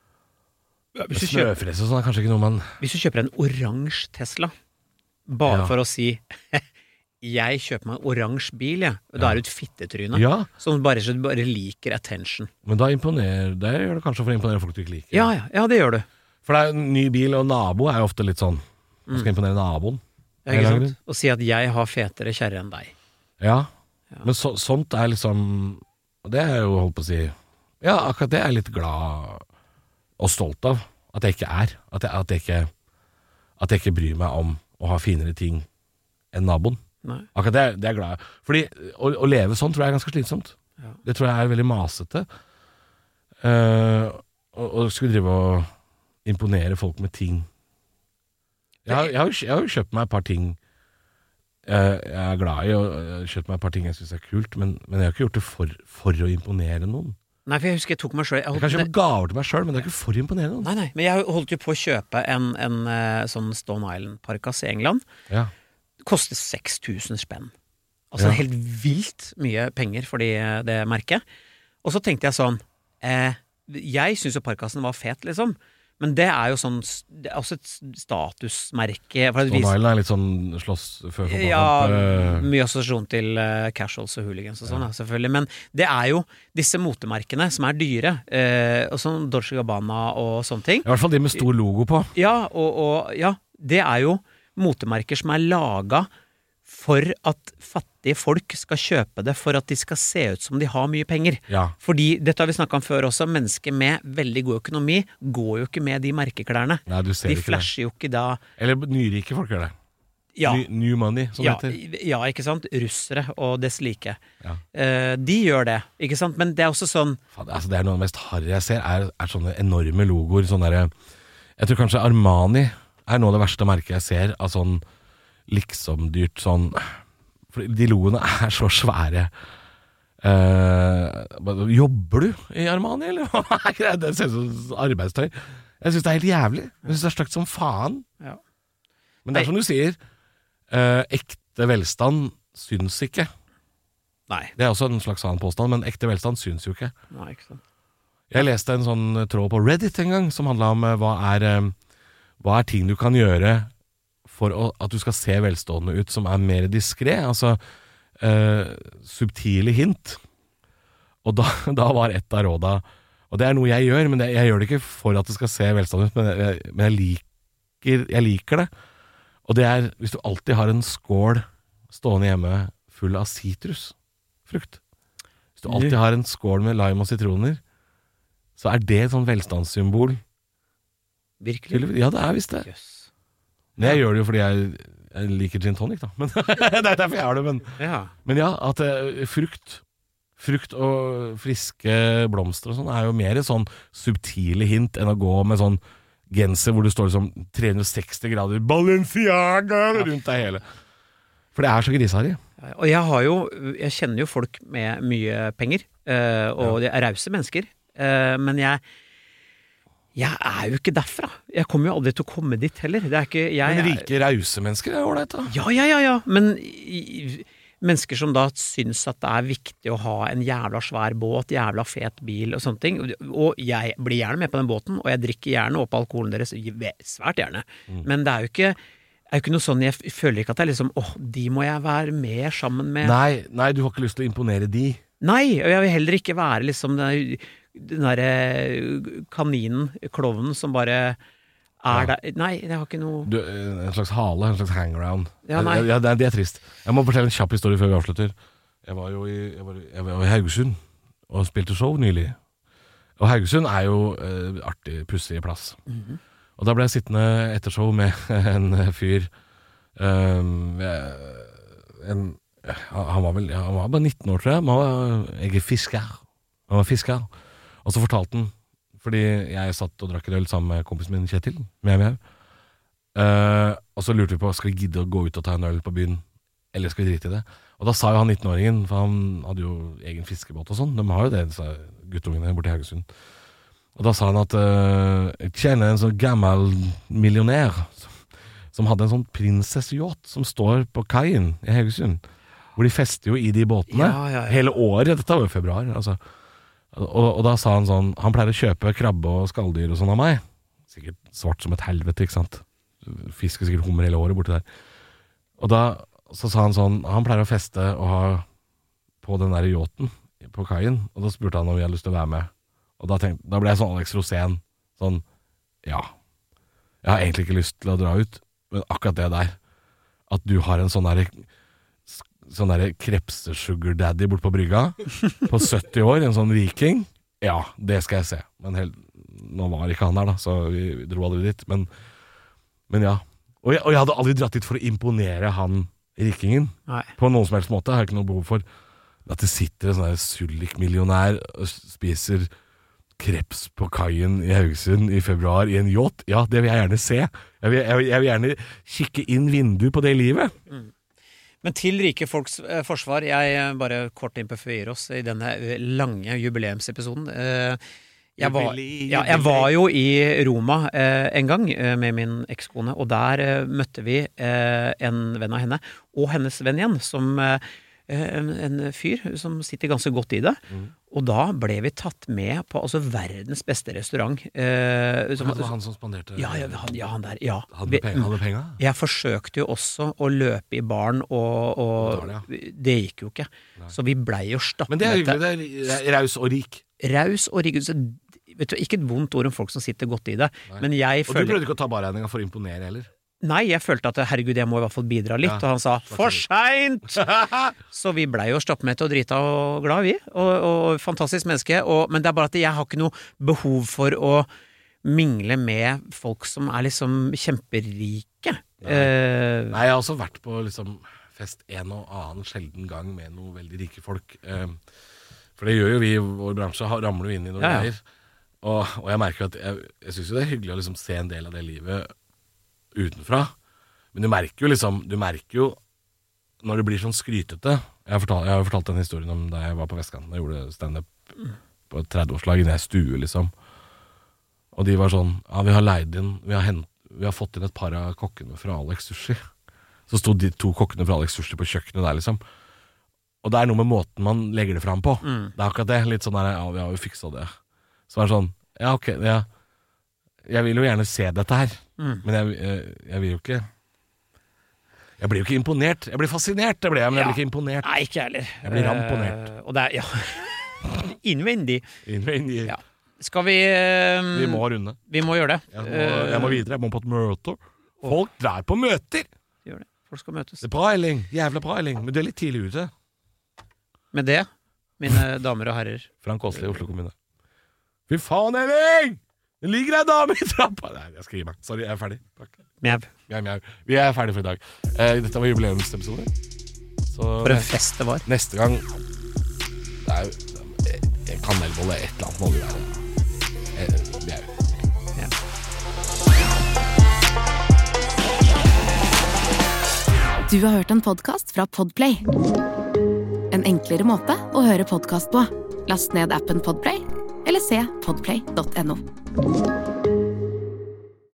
Hvis du, kjøper, snøfres og sånn er kanskje ikke noe man hvis du kjøper en oransje Tesla, bare Ja. for å si, jeg kjøper meg en oransje bil, ja. Da er du et fittetryne, Ja, som bare, så du bare liker attention. men da imponerer det gjør det kanskje for å imponere folk du ikke liker. Ja, ja, ja, det gjør du. For det er en ny bil og nabo er jo ofte litt sånn man skal imponere naboen. Ja, ikke sant? Og si at jeg har fetere kjerre enn deg. Ja, men så, sånt er liksom og det er jo holdt på å si ja, akkurat det er jeg litt glad og stolt av at jeg ikke er at jeg, at jeg ikke at jeg ikke bryr meg om å ha finere ting enn naboen. Nei. Akkurat det, det er jeg glad i. Fordi å, å leve sånn tror jeg er ganske slitsomt. Ja. Det tror jeg er veldig masete. Uh, og, og skulle drive og imponere folk med ting. Jeg har, jeg har, jo- jeg har jo kjøpt meg et par ting jeg, jeg er glad i, og jeg har kjøpt meg et par ting jeg synes er kult, men, men jeg har ikke gjort det for, for å imponere noen. Nei, for jeg husker jeg tok meg selv Jeg kan kjøpe gaver til meg selv, men det er ikke for å imponere noen. Nei, nei, men jeg holdt jo på å kjøpe en, en eh, sånn Stone Island-parkas i England. Ja. Koster seks tusen spenn. Altså Ja. helt vilt mye penger for de, det merket. Og så tenkte jeg sånn, eh, jeg synes jo parkasen var fet, liksom. Men det er jo sånn, det er også et statusmerke. For at Stone vi- Island er litt sånn slåss før fotballkamp. Ja, eh, mye assosiasjon til uh, casuals og hooligans og sånn, ja. selvfølgelig. Men det er jo disse motemerkene som er dyre, eh, og sånn Dolce Gabbana og sånne ting. I hvert fall de med stor logo på. Ja, og, og ja, det er jo motemerker som er laga for at fattige folk skal kjøpe det, for at de skal se ut som de har mye penger. Ja. Fordi, dette har vi snakket om før også, mennesker med veldig god økonomi går jo ikke med de merkeklærne. Nei, du ser De ikke det. flasher jo ikke da. Eller nyrike folk gjør det. Ja. Ny, new money, som Ja, det heter. ja, ikke sant? Russere og dess like. Ja. Eh, de gjør det, ikke sant? Men det er også sånn Faen, altså, det er noe av det mest harry jeg ser, er, er sånne enorme logoer. Sånne der, jeg tror kanskje Armani er noe av det verste merket jeg ser, av sånn liksom dyrt sånn. For de logoene er så svære. Uh, jobber du i Armani, eller hva er greia? Det ser ut som arbeidstøy. Jeg synes det er helt jævlig. Jeg synes det er stygt som faen. Ja. Men det er som du sier, uh, ekte velstand syns ikke. Nei. Det er også en slags annen påstand, men ekte velstand syns jo ikke. Nei, ikke sant. Jeg leste en sånn tråd på Reddit en gang som handlet om uh, hva er, um, hva er ting du kan gjøre for å, at du skal se velstående ut som er mer diskret, altså uh, subtile hint. Og da, da var et av råda, og det er noe jeg gjør, men det, jeg gjør det ikke for at det skal se velstående ut, men, jeg, men jeg, liker, jeg liker det. Og det er, hvis du alltid har en skål stående hjemme full av citrusfrukt, hvis du alltid har en skål med lime og sitroner, så er det et sånn velstandssymbol. Virkelig? Ja, det er visst det. Jøss. Men jeg gjør det jo fordi jeg, jeg liker gin tonic, da. Men, det er derfor jeg har det. Men Ja. men ja, at eh, frukt Frukt og friske blomster og sånn er jo mer sånn subtile hint enn å gå med sånn genser hvor du står liksom tre hundre og seksti grader Balenciaga rundt deg hele. For det er så griseharry. Ja, og jeg har jo, jeg kjenner jo folk med mye penger, eh, og de er rause mennesker, eh, men jeg jeg er jo ikke derfra. Jeg kommer jo aldri til å komme dit heller. Det er ikke, jeg, Men rike, rause mennesker er jo ålreit, da. Ja, ja, ja, ja. Men i, mennesker som da syns at det er viktig å ha en jævla svær båt, jævla fet bil og sånne ting. Og jeg blir gjerne med på den båten, og jeg drikker gjerne opp alkoholen deres, svært gjerne. Mm. Men det er jo ikke, er jo ikke noe sånn, jeg føler ikke at det er liksom, åh, de må jeg være mer sammen med. Nei, nei, du har ikke lyst til å imponere de. Nei, og jeg vil heller ikke være liksom den, den derre kaninen, klovnen som bare er Ja. der. Nei, det har ikke noe Du, en slags hale, en slags hangaround. Ja, nei. Ja, det, er, det er trist. Jeg må fortelle en kjapp historie før vi avslutter. Jeg var jo i, jeg var, jeg var i Haugesund og spilte show nylig. Og Haugesund er jo eh, artig, pussig plass. Mhm. Og da ble jeg sittende etter show med en fyr Um, en, han var vel Han var bare nitten år, tror jeg. Han var, jeg er fisker. Han var fisker. Og så fortalte han, fordi jeg satt og drakk en øl sammen med kompisen min Kjetil, med meg. Uh, og så lurte vi på, skal vi gidde å gå ut og ta en øl på byen, eller skal vi drite i det? Og da sa jo han nitten-åringen, for han hadde jo egen fiskebåt og sånn, de har jo det, disse guttungene borte i Haugesund. Og da sa han at uh, jeg kjenner en sånn gammel millionær som, som hadde en sånn prinsessejåt som står på kaien i Haugesund, hvor de fester jo i de båtene ja, ja, ja. hele året. Dette var jo februar, altså. Og, og da sa han sånn, han pleier å kjøpe krabbe og skalldyr og sånn av meg. Sikkert svart som et helvete, ikke sant? Fisker sikkert hummer hele året borte der. Og da så sa han sånn, han pleier å feste og ha på den der yachten på kaien, og da spurte han om vi hadde lyst til å være med. Og da, tenkte, da ble jeg sånn Alex Rosén, sånn, ja, jeg har egentlig ikke lyst til å dra ut, men akkurat det der, at du har en sånn der, sånn der krepsesugar daddy bort på brygga, på sytti år, en sånn viking, ja, det skal jeg se. Men helt, nå var ikke han der da, så vi dro aldri dit, men, men ja. Og jeg, og jeg hadde aldri dratt dit for å imponere han rikingen. Nei. På noen som helst måte. Jeg har ikke noe behov for at det sitter en sånn der sullik-millionær og spiser kreps på kaien i Haugesund i februar i en yacht. Ja, det vil jeg gjerne se. Jeg vil, jeg vil, jeg vil gjerne kikke inn vinduet på det livet. Mm. Men til rike folks eh, forsvar, jeg bare kort innpøyer oss i denne lange jubileumsepisoden. Eh, Jeg var, ja, jeg var jo i Roma eh, en gang eh, med min ekskone, og der eh, møtte vi eh, en venn av henne, og hennes venn igjen, som eh, en, en fyr som sitter ganske godt i det. Mm. Og da ble vi tatt med på altså, verdens beste restaurant. Eh, som, det var han som spanderte? Ja, ja, han, ja, han der, ja. Hadde du penger, hadde penger? Jeg forsøkte jo også å løpe i baren, og, og det, ja. det gikk jo ikke. Nei. Så vi ble jo stappet. Men det er hyggelig, det er raus og rik. Raus og rik, så vet du, ikke et vondt ord om folk som sitter godt i det. Men jeg og føler... du prøvde ikke å ta barregninga for å imponere heller? Nei, jeg følte at herregud, jeg må i hvert fall bidra litt. Ja, og han sa, for seint! Så vi ble jo stoppmette og drita og glad, vi. Og, og fantastisk menneske. Og, men det er bare at jeg har ikke noe behov for å mingle med folk som er liksom kjemperike. Nei, uh, Nei jeg har også vært på liksom, fest en og annen sjelden gang med noen veldig rike folk. Uh, for det gjør jo vi i vår bransje, ramler jo inn i noen greier. Ja, ja. Og, og jeg merker jo at jeg, jeg synes jo det er hyggelig å liksom se en del av det livet utenfra, men du merker jo liksom du merker jo når det blir sånn skrytete. Jeg har fortalt, jeg har fortalt den historien om da jeg var på Vestkanten og gjorde stand-up på et tredve-årslag inne i stue liksom, og de var sånn, ja vi har leid inn vi har, hent, vi har fått inn et par av kokkene fra Alex Sushi. Så stod de to kokkene fra Alex Sushi på kjøkkenet der liksom, og det er noe med måten man legger det fram på. Mm. Det er akkurat det, litt sånn der, ja vi har jo fikset det. Så er det sånn, ja ok, ja. Jeg vil jo gjerne se dette her, mm. men jeg, jeg, jeg vil jo ikke, jeg blir jo ikke imponert, jeg blir fascinert, det ble jeg, men ja. Jeg blir ikke imponert. Nei, ikke heller. Jeg blir ramponert. Uh, og det er, ja, innvendig. Innvendig. Ja. Skal vi... Uh, vi må runde. Vi må gjøre det. Jeg må, jeg må videre, jeg må på et møte. Folk drar på møter. Gjør det, folk skal møtes. Det er bra, Elling, jævla bra, Elling, men du er litt tidlig ute. Med det, mine damer og herrer. Frank Åsli, Oslo kommune. Fy faen, Elling! Det ligger en dame i trappa! Nei, jeg skal gi meg. Sorry, jeg er ferdig. Takk. Mjau. Ja, mjau. Vi er ferdige for i dag. Eh, dette var jubileumsepisode. For en fest det var. Neste gang det er jo kanelbolle et eller annet må det være. Mjau. Ja. Du har hørt en podcast fra Podplay. En enklere måte å høre podcast på. Last ned appen Podplay, eller se podplay punktum no.